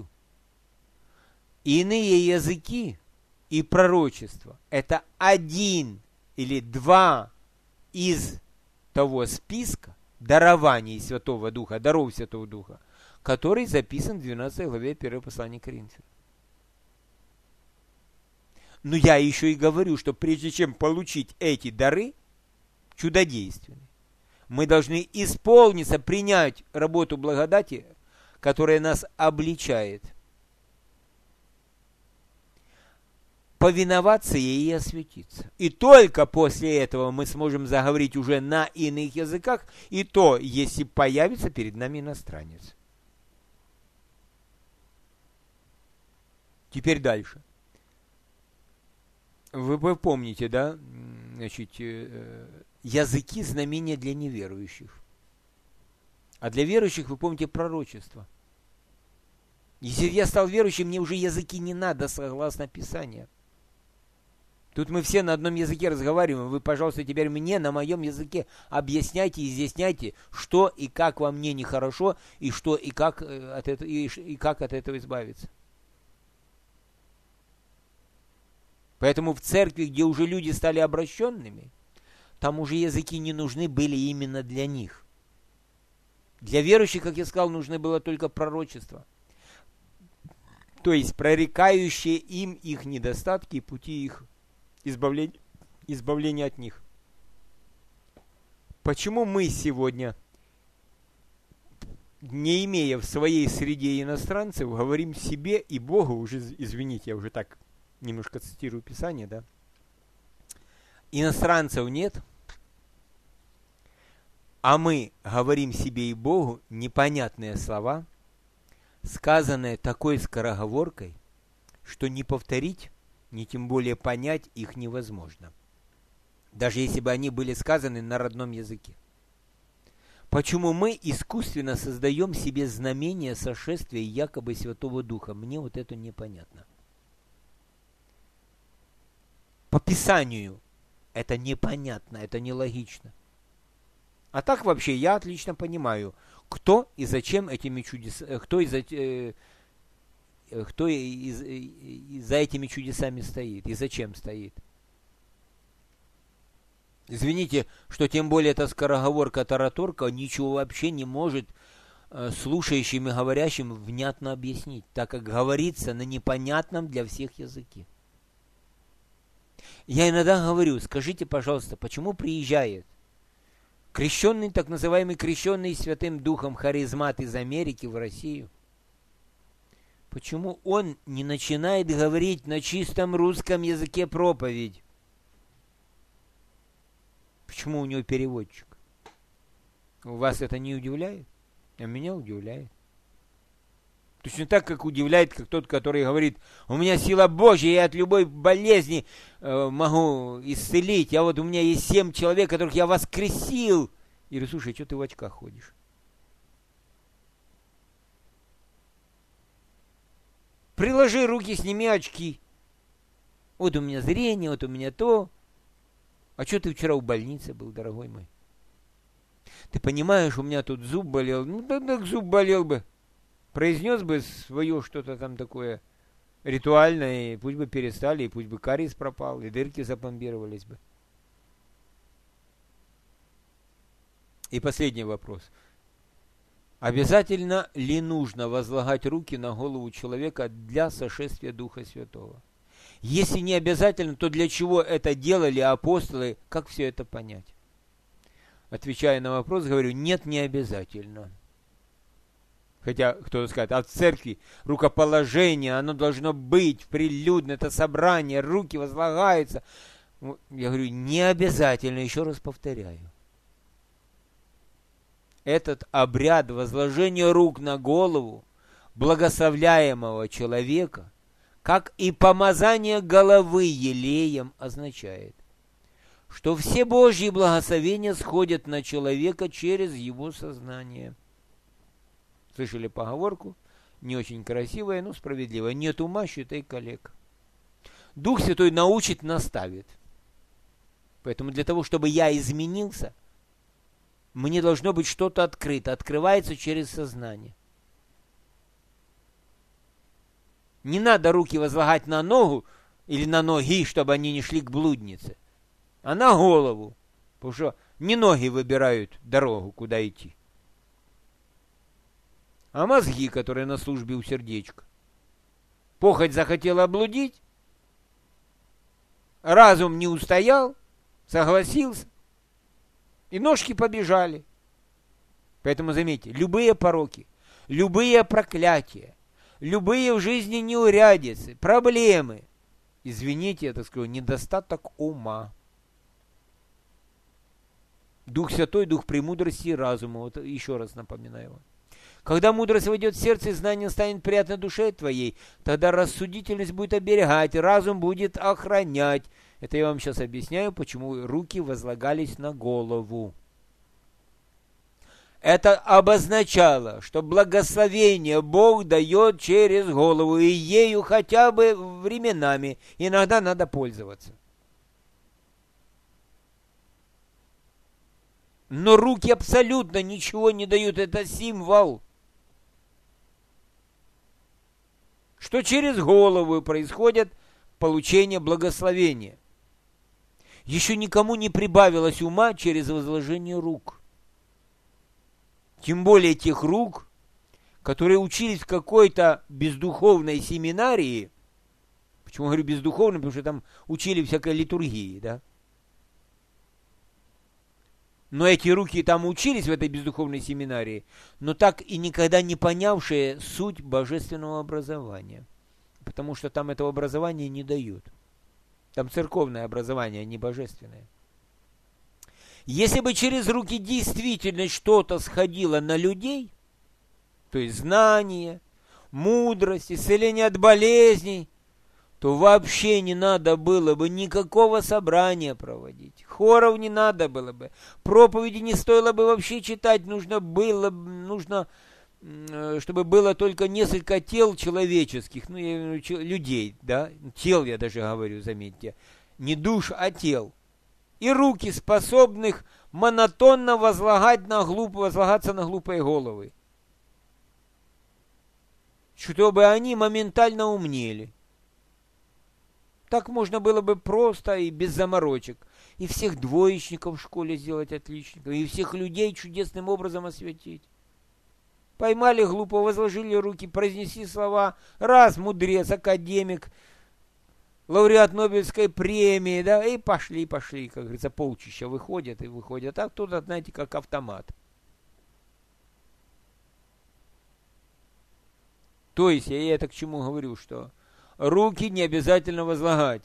A: Иные языки и пророчество – это 1 или 2 из того списка дарований Святого Духа, даров Святого Духа, который записан в 12 главе 1 послания Коринфянам. Но я еще и говорю, что прежде чем получить эти дары, чудодейственные, мы должны исполниться, принять работу благодати, которая нас обличает, повиноваться ей и осветиться. И только после этого мы сможем заговорить уже на иных языках, и то, если появится перед нами иностранец. Теперь дальше. Вы помните, да, значит, языки – знамения для неверующих. А для верующих, вы помните, пророчество. Если я стал верующим, мне уже языки не надо, согласно Писанию. Тут мы все на одном языке разговариваем. Вы, пожалуйста, теперь мне на моем языке объясняйте, изъясняйте, что и как во мне нехорошо, и что и как от этого, и как от этого избавиться. Поэтому в церкви, где уже люди стали обращенными, там уже языки не нужны были именно для них. Для верующих, как я сказал, нужно было только пророчество. То есть прорекающие им их недостатки и пути их избавления от них. Почему мы сегодня, не имея в своей среде иностранцев, говорим себе и Богу, уже, извините, я уже так немножко цитирую Писание, да? Иностранцев нет, а мы говорим себе и Богу непонятные слова, сказанные такой скороговоркой, что не повторить, ни тем более понять их невозможно, даже если бы они были сказаны на родном языке. Почему мы искусственно создаем себе знамения сошествия якобы Святого Духа? Мне вот это непонятно. по Писанию это непонятно, это нелогично. А так вообще я отлично понимаю, кто и зачем этими чудесами, кто за этими чудесами стоит и зачем стоит. Извините, что тем более эта скороговорка тараторка ничего вообще не может слушающим и говорящим внятно объяснить, так как говорится на непонятном для всех языке. Я иногда говорю, скажите, пожалуйста, почему приезжает крещенный, так называемый крещенный Святым Духом харизмат из Америки в Россию? Почему он не начинает говорить на чистом русском языке проповедь? Почему у него переводчик? Вас это не удивляет? А меня удивляет. Точно так, как удивляет, как тот, который говорит, у меня сила Божья, я от любой болезни могу исцелить. А вот у меня есть 7 человек, которых я воскресил. И говорю, слушай, что ты в очках ходишь? Приложи руки, сними очки. Вот у меня зрение, вот у меня то. А что ты вчера в больнице был, дорогой мой? Ты понимаешь, у меня тут зуб болел. Ну, так зуб болел бы. Произнес бы свое что-то там такое ритуальное, и пусть бы перестали, и пусть бы кариес пропал, и дырки запломбировались бы. И последний вопрос. Обязательно ли нужно возлагать руки на голову человека для сошествия Духа Святого? Если не обязательно, то для чего это делали апостолы? Как все это понять? Отвечая на вопрос, говорю, нет, не обязательно. Хотя кто-то скажет, а в церкви рукоположение, оно должно быть прилюдно, это собрание, руки возлагаются. Я говорю, не обязательно, еще раз повторяю. Этот обряд возложения рук на голову благословляемого человека, как и помазание головы елеем, означает, что все Божьи благословения сходят на человека через его сознание. Слышали поговорку? Не очень красивая, но справедливая. Нет ума, считай калека. Дух Святой научит, наставит. Поэтому для того, чтобы я изменился, мне должно быть что-то открыто. Открывается через сознание. Не надо руки возлагать на ногу или на ноги, чтобы они не шли к блуднице, а на голову. Потому что не ноги выбирают дорогу, куда идти, а мозги, которые на службе у сердечка. Похоть захотела облудить, разум не устоял, согласился, и ножки побежали. Поэтому заметьте, любые пороки, любые проклятия, любые в жизни неурядицы, проблемы, извините, я так скажу, недостаток ума. Дух Святой, Дух премудрости и разума. Вот еще раз напоминаю вам. Когда мудрость войдет в сердце, и знание станет приятно душе твоей, тогда рассудительность будет оберегать, разум будет охранять. Это я вам сейчас объясняю, почему руки возлагались на голову. Это обозначало, что благословение Бог дает через голову, и ею хотя бы временами. Иногда надо пользоваться. Но руки абсолютно ничего не дают. Это символ, что через голову происходит получение благословения. Еще никому не прибавилось ума через возложение рук. Тем более тех рук, которые учились в какой-то бездуховной семинарии. Почему говорю бездуховной? Потому что там учили всякой литургии, да? Но эти руки там учились в этой бездуховной семинарии, но так и никогда не понявшие суть божественного образования. Потому что там этого образования не дают. Там церковное образование, а не божественное. Если бы через руки действительно что-то сходило на людей, то есть знание, мудрость, исцеление от болезней, то вообще не надо было бы никакого собрания проводить. Хоров не надо было бы. Проповеди не стоило бы вообще читать. Нужно, чтобы было только несколько тел человеческих, людей, да, тел я даже говорю, заметьте. не душ, а тел, и руки, способных монотонно возлагаться на глупые головы, чтобы они моментально умнели. Так можно было бы просто и без заморочек. И всех двоечников в школе сделать отличников, и всех людей чудесным образом осветить. Поймали глупо, возложили руки, произнеси слова. Раз, мудрец, академик, лауреат Нобелевской премии, да, и пошли, как говорится, полчища выходят и выходят. А кто-то, знаете, как автомат. То есть, я это к чему говорю, что руки не обязательно возлагать.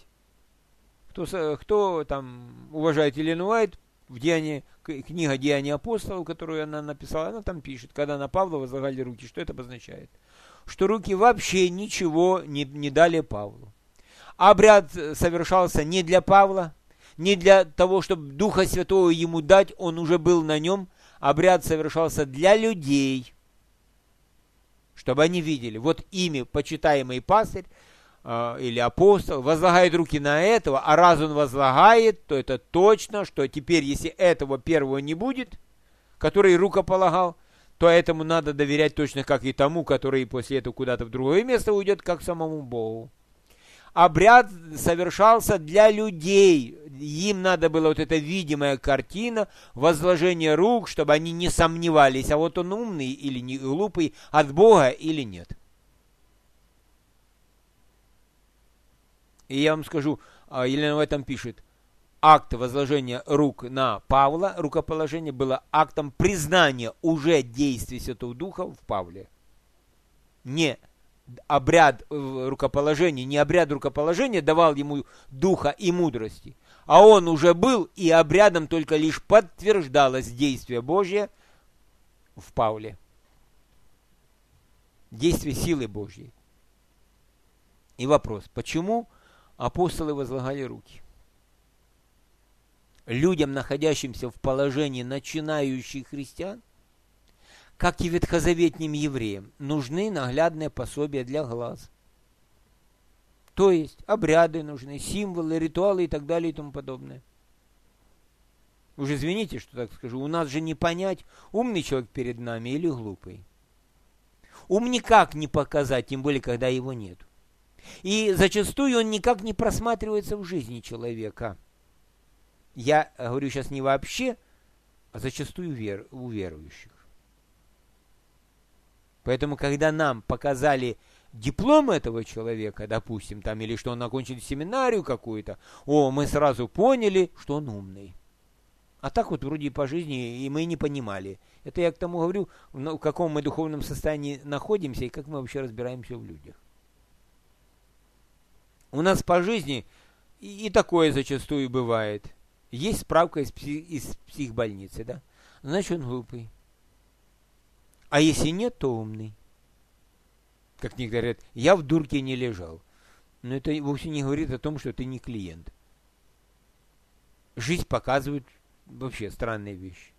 A: Кто там уважает Елену Уайт, в книга «Деяния апостолов», которую она написала, она там пишет, когда на Павла возлагали руки, что это обозначает? Что руки вообще ничего не дали Павлу. Обряд совершался не для Павла, не для того, чтобы Духа Святого ему дать, он уже был на нем. Обряд совершался для людей, чтобы они видели, вот ими почитаемый пастырь или апостол возлагает руки на этого, а раз он возлагает, то это точно, что теперь, если этого первого не будет, который рукополагал, то этому надо доверять точно как и тому, который после этого куда-то в другое место уйдет, как самому Богу. Обряд совершался для людей. Им надо было вот эта видимая картина, возложение рук, чтобы они не сомневались, а вот он умный или не глупый, от Бога или нет. И я вам скажу, Елена в этом пишет, акт возложения рук на Павла, рукоположение было актом признания уже действий Святого Духа в Павле. Не обряд рукоположения, не обряд рукоположения давал ему духа и мудрости, а он уже был, и обрядом только лишь подтверждалось действие Божье в Павле. Действие силы Божьей. И вопрос, почему апостолы возлагали руки? Людям, находящимся в положении начинающих христиан, как и ветхозаветным евреям, нужны наглядные пособия для глаз. То есть обряды нужны, символы, ритуалы и так далее и тому подобное. Уж извините, что так скажу, у нас же не понять, умный человек перед нами или глупый. Ум никак не показать, тем более, когда его нет. И зачастую он никак не просматривается в жизни человека. Я говорю сейчас не вообще, а зачастую у верующих. Поэтому, когда нам показали диплом этого человека, допустим, там, или что он окончил семинарию какую-то, мы сразу поняли, что он умный. А так вот вроде по жизни и мы не понимали. Это я к тому говорю, в каком мы духовном состоянии находимся и как мы вообще разбираемся в людях. У нас по жизни и такое зачастую бывает. Есть справка из психбольницы, да? Значит, он глупый. А если нет, то умный. Как некоторые говорят, я в дурке не лежал. Но это вовсе не говорит о том, что ты не клиент. Жизнь показывает вообще странные вещи.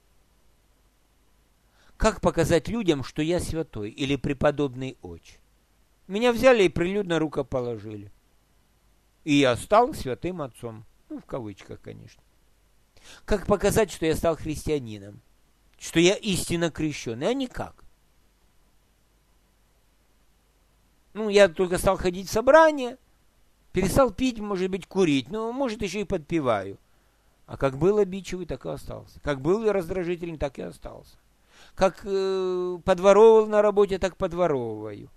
A: Как показать людям, что я святой или преподобный отче? Меня взяли и прилюдно рукоположили. И я стал святым отцом. Ну, в кавычках, конечно. Как показать, что я стал христианином? Что я истинно крещенный? А никак. Ну, я только стал ходить в собрания, перестал пить, может быть, курить, но, может, еще и подпеваю. А как был обидчивый, так и остался. Как был раздражительный, так и остался. Как подворовывал на работе, так подворовываю.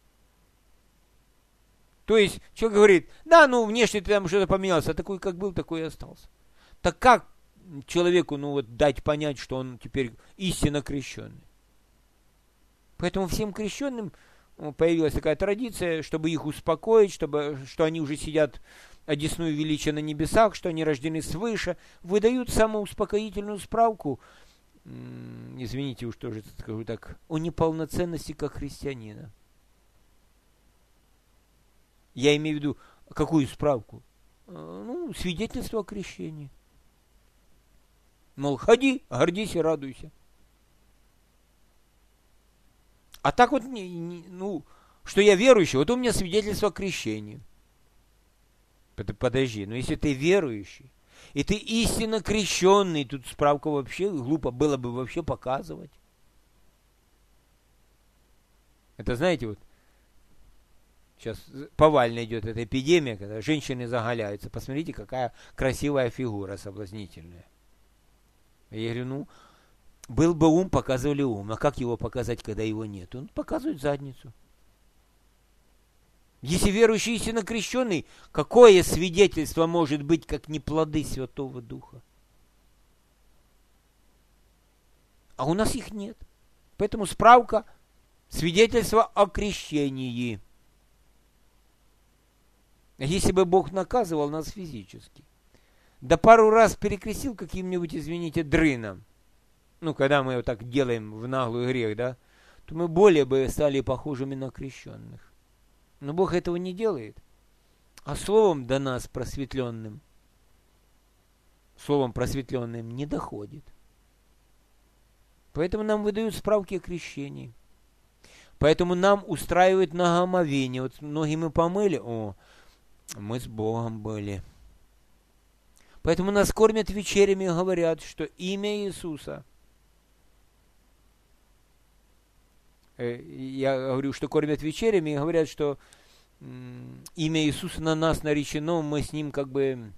A: То есть, человек говорит, да, ну, внешне ты там что-то поменялся, а такой, как был, такой и остался. Так как человеку, ну, вот, дать понять, что он теперь истинно крещенный? Поэтому всем крещенным появилась такая традиция, чтобы их успокоить, что они уже сидят одесную величие на небесах, что они рождены свыше, выдают самоуспокоительную справку, извините уж тоже скажу так, о неполноценности как христианина. Я имею в виду, какую справку? Ну, свидетельство о крещении. Мол, ходи, гордись и радуйся. А так вот, ну, что я верующий, вот у меня свидетельство о крещении. Подожди, но если ты верующий, и ты истинно крещенный, тут справку вообще глупо было бы вообще показывать. Это знаете, вот сейчас повально идет эта эпидемия, когда женщины заголяются. Посмотрите, какая красивая фигура соблазнительная. Я говорю, ну, был бы ум, показывали ум. А как его показать, когда его нет? Он показывает задницу. Если верующий истинно крещенный, какое свидетельство может быть, как не плоды Святого Духа? А у нас их нет. Поэтому справка – свидетельство о крещении. Если бы Бог наказывал нас физически, да пару раз перекрестил каким-нибудь, извините, дрыном, ну, когда мы вот так делаем в наглую грех, да, то мы более бы стали похожими на крещенных. Но Бог этого не делает. А словом до нас просветленным, не доходит. Поэтому нам выдают справки о крещении. Поэтому нам устраивают нагомовение. Вот ноги мы помыли, о, мы с Богом были. Поэтому нас кормят вечерями и говорят, что имя Иисуса. Я говорю, что кормят вечерями и говорят, что имя Иисуса на нас наречено, мы с Ним как бы,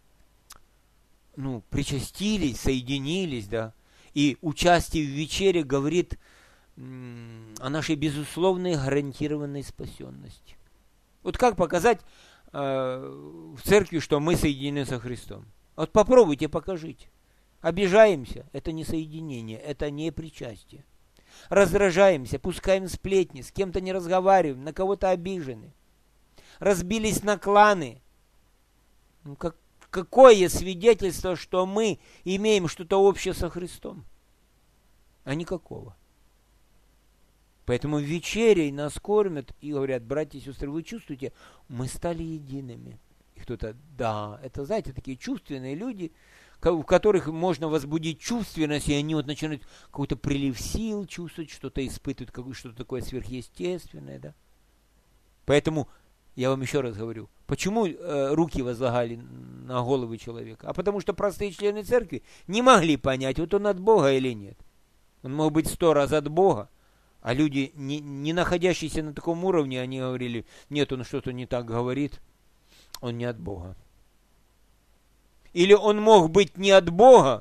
A: ну, причастились, соединились, да. И участие в вечере говорит о нашей безусловной гарантированной спасенности. Вот как показать в церкви, что мы соединены со Христом? Вот попробуйте, покажите. Обижаемся, это не соединение, это не причастие. Раздражаемся, пускаем сплетни, с кем-то не разговариваем, на кого-то обижены. Разбились на кланы. Ну, какое свидетельство, что мы имеем что-то общее со Христом? А никакого. Поэтому вечерей нас кормят и говорят, братья и сестры, вы чувствуете, мы стали едиными. И кто-то, да, это, знаете, такие чувственные люди, в которых можно возбудить чувственность, и они вот начинают какой-то прилив сил чувствовать, что-то испытывают, что-то такое сверхъестественное, да. Поэтому я вам еще раз говорю, почему руки возлагали на головы человека? А потому что простые члены церкви не могли понять, вот он от Бога или нет. Он мог быть 100 раз от Бога, а люди, не находящиеся на таком уровне, они говорили, нет, он что-то не так говорит, он не от Бога. Или он мог быть не от Бога,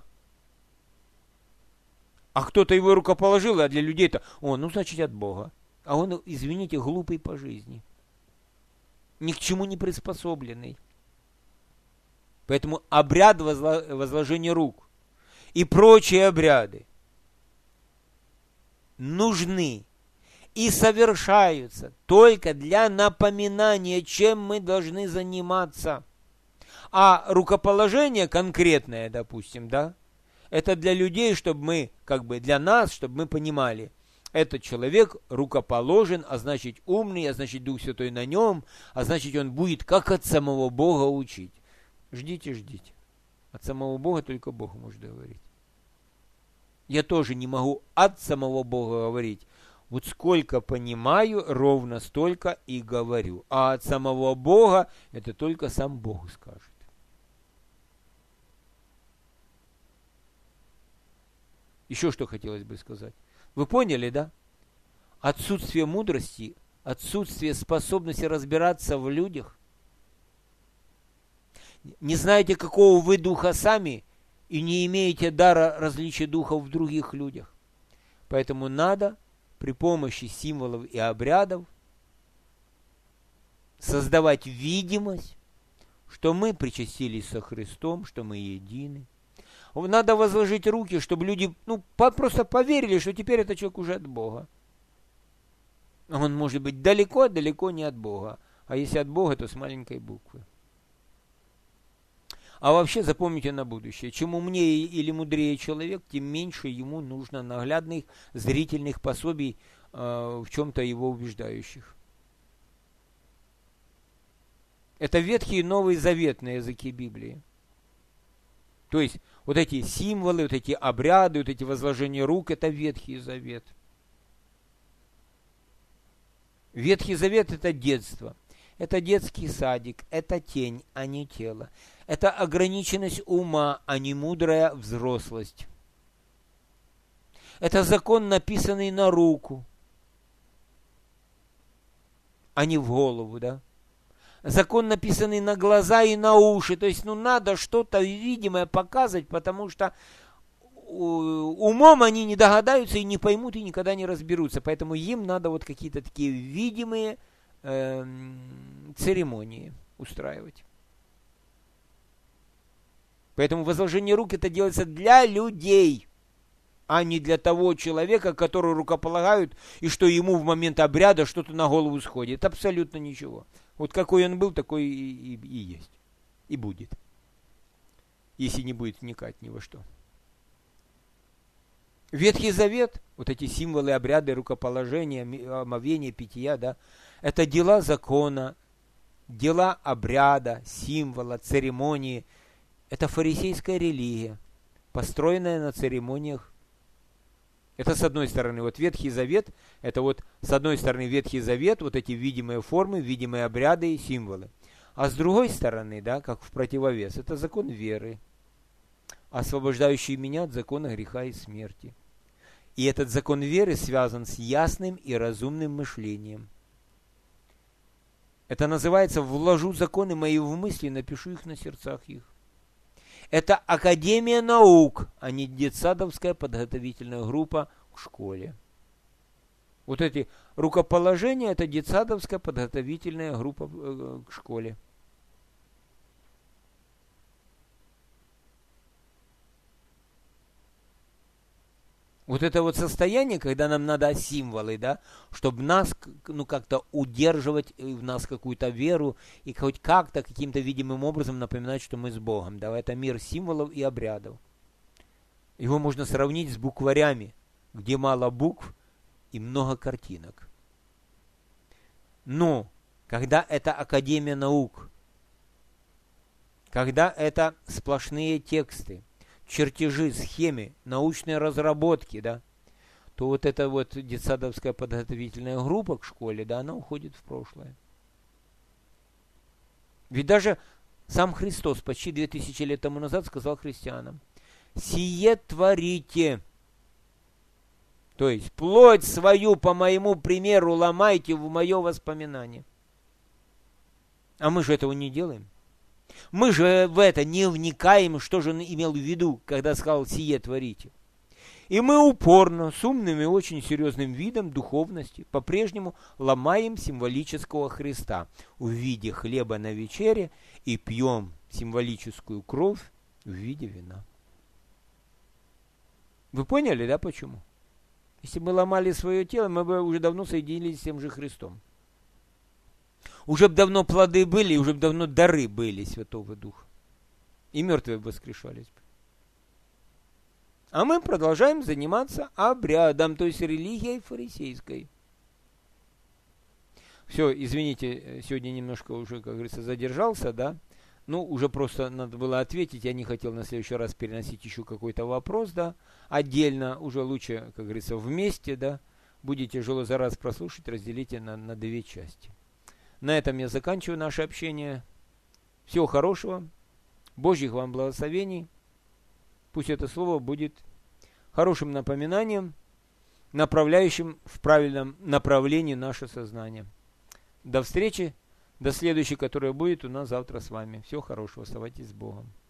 A: а кто-то его рукоположил, а для людей-то, ну, значит, от Бога. А он, извините, глупый по жизни. Ни к чему не приспособленный. Поэтому обряд возложения рук и прочие обряды нужны и совершаются только для напоминания, чем мы должны заниматься. А рукоположение конкретное, допустим, да, это для людей, чтобы мы, как бы для нас, чтобы мы понимали, этот человек рукоположен, а значит умный, а значит Дух Святой на нем, а значит он будет как от самого Бога учить. Ждите, ждите. От самого Бога только Бог может говорить. Я тоже не могу от самого Бога говорить. Вот сколько понимаю, ровно столько и говорю. А от самого Бога это только сам Бог скажет. Еще что хотелось бы сказать. Вы поняли, да? Отсутствие мудрости, отсутствие способности разбираться в людях. Не знаете, какого вы духа сами, и не имеете дара различия духов в других людях. Поэтому надо при помощи символов и обрядов создавать видимость, что мы причастились со Христом, что мы едины. Надо возложить руки, чтобы люди просто поверили, что теперь этот человек уже от Бога. Он может быть далеко не от Бога. А если от Бога, то с маленькой буквы. А вообще запомните на будущее, чем умнее или мудрее человек, тем меньше ему нужно наглядных зрительных пособий в чем-то его убеждающих. Это Ветхий и Новый Завет на языке Библии. То есть вот эти символы, вот эти обряды, вот эти возложения рук, это Ветхий Завет. Ветхий Завет – это детство. Это детский садик, это тень, а не тело. Это ограниченность ума, а не мудрая взрослость. Это закон, написанный на руку, а не в голову, да? Закон, написанный на глаза и на уши. То есть, надо что-то видимое показывать, потому что умом они не догадаются и не поймут, и никогда не разберутся. Поэтому им надо вот какие-то такие видимые церемонии устраивать. Поэтому возложение рук это делается для людей, а не для того человека, который рукополагают, и что ему в момент обряда что-то на голову сходит. Абсолютно ничего. Вот какой он был, такой и есть. И будет. Если не будет вникать ни во что. Ветхий Завет, вот эти символы, обряды, рукоположения, омовения, питья, да, это дела закона, дела обряда, символа, церемонии. Это фарисейская религия, построенная на церемониях. Это с одной стороны, вот Ветхий Завет, это вот с одной стороны Ветхий Завет, вот эти видимые формы, видимые обряды и символы. А с другой стороны, да, как в противовес, это закон веры, освобождающий меня от закона греха и смерти. И этот закон веры связан с ясным и разумным мышлением. Это называется «вложу законы мои в мысли, напишу их на сердцах их». Это Академия наук, а не детсадовская подготовительная группа к школе. Вот эти рукоположения – это детсадовская подготовительная группа к школе. Вот это вот состояние, когда нам надо символы, да, чтобы нас, как-то удерживать в нас какую-то веру и хоть как-то, каким-то видимым образом напоминать, что мы с Богом, да, это мир символов и обрядов. Его можно сравнить с букварями, где мало букв и много картинок. Но, когда это Академия наук, когда это сплошные тексты, чертежи, схемы, научные разработки, да, то вот эта вот детсадовская подготовительная группа к школе, да, она уходит в прошлое. Ведь даже сам Христос почти 2000 лет тому назад сказал христианам: «Сие творите». То есть, плоть свою по моему примеру ломайте в мое воспоминание. А мы же этого не делаем. Мы же в это не вникаем, что же он имел в виду, когда сказал «сие творите». И мы упорно, с умным и очень серьезным видом духовности, по-прежнему ломаем символического Христа в виде хлеба на вечере и пьем символическую кровь в виде вина. Вы поняли, да, почему? Если бы мы ломали свое тело, мы бы уже давно соединились с тем же Христом. Уже бы давно плоды были, уже бы давно дары были Святого Духа. И мертвые воскрешались бы. А мы продолжаем заниматься обрядом, то есть религией фарисейской. Все, извините, сегодня немножко уже, как говорится, задержался, да. Уже просто надо было ответить, я не хотел на следующий раз переносить еще какой-то вопрос, да. Отдельно, уже лучше, как говорится, вместе, да. Будете тяжело за раз прослушать, разделите на две части. На этом я заканчиваю наше общение. Всего хорошего. Божьих вам благословений. Пусть это слово будет хорошим напоминанием, направляющим в правильном направлении наше сознание. До встречи, до следующей, которая будет у нас завтра с вами. Всего хорошего. Оставайтесь с Богом.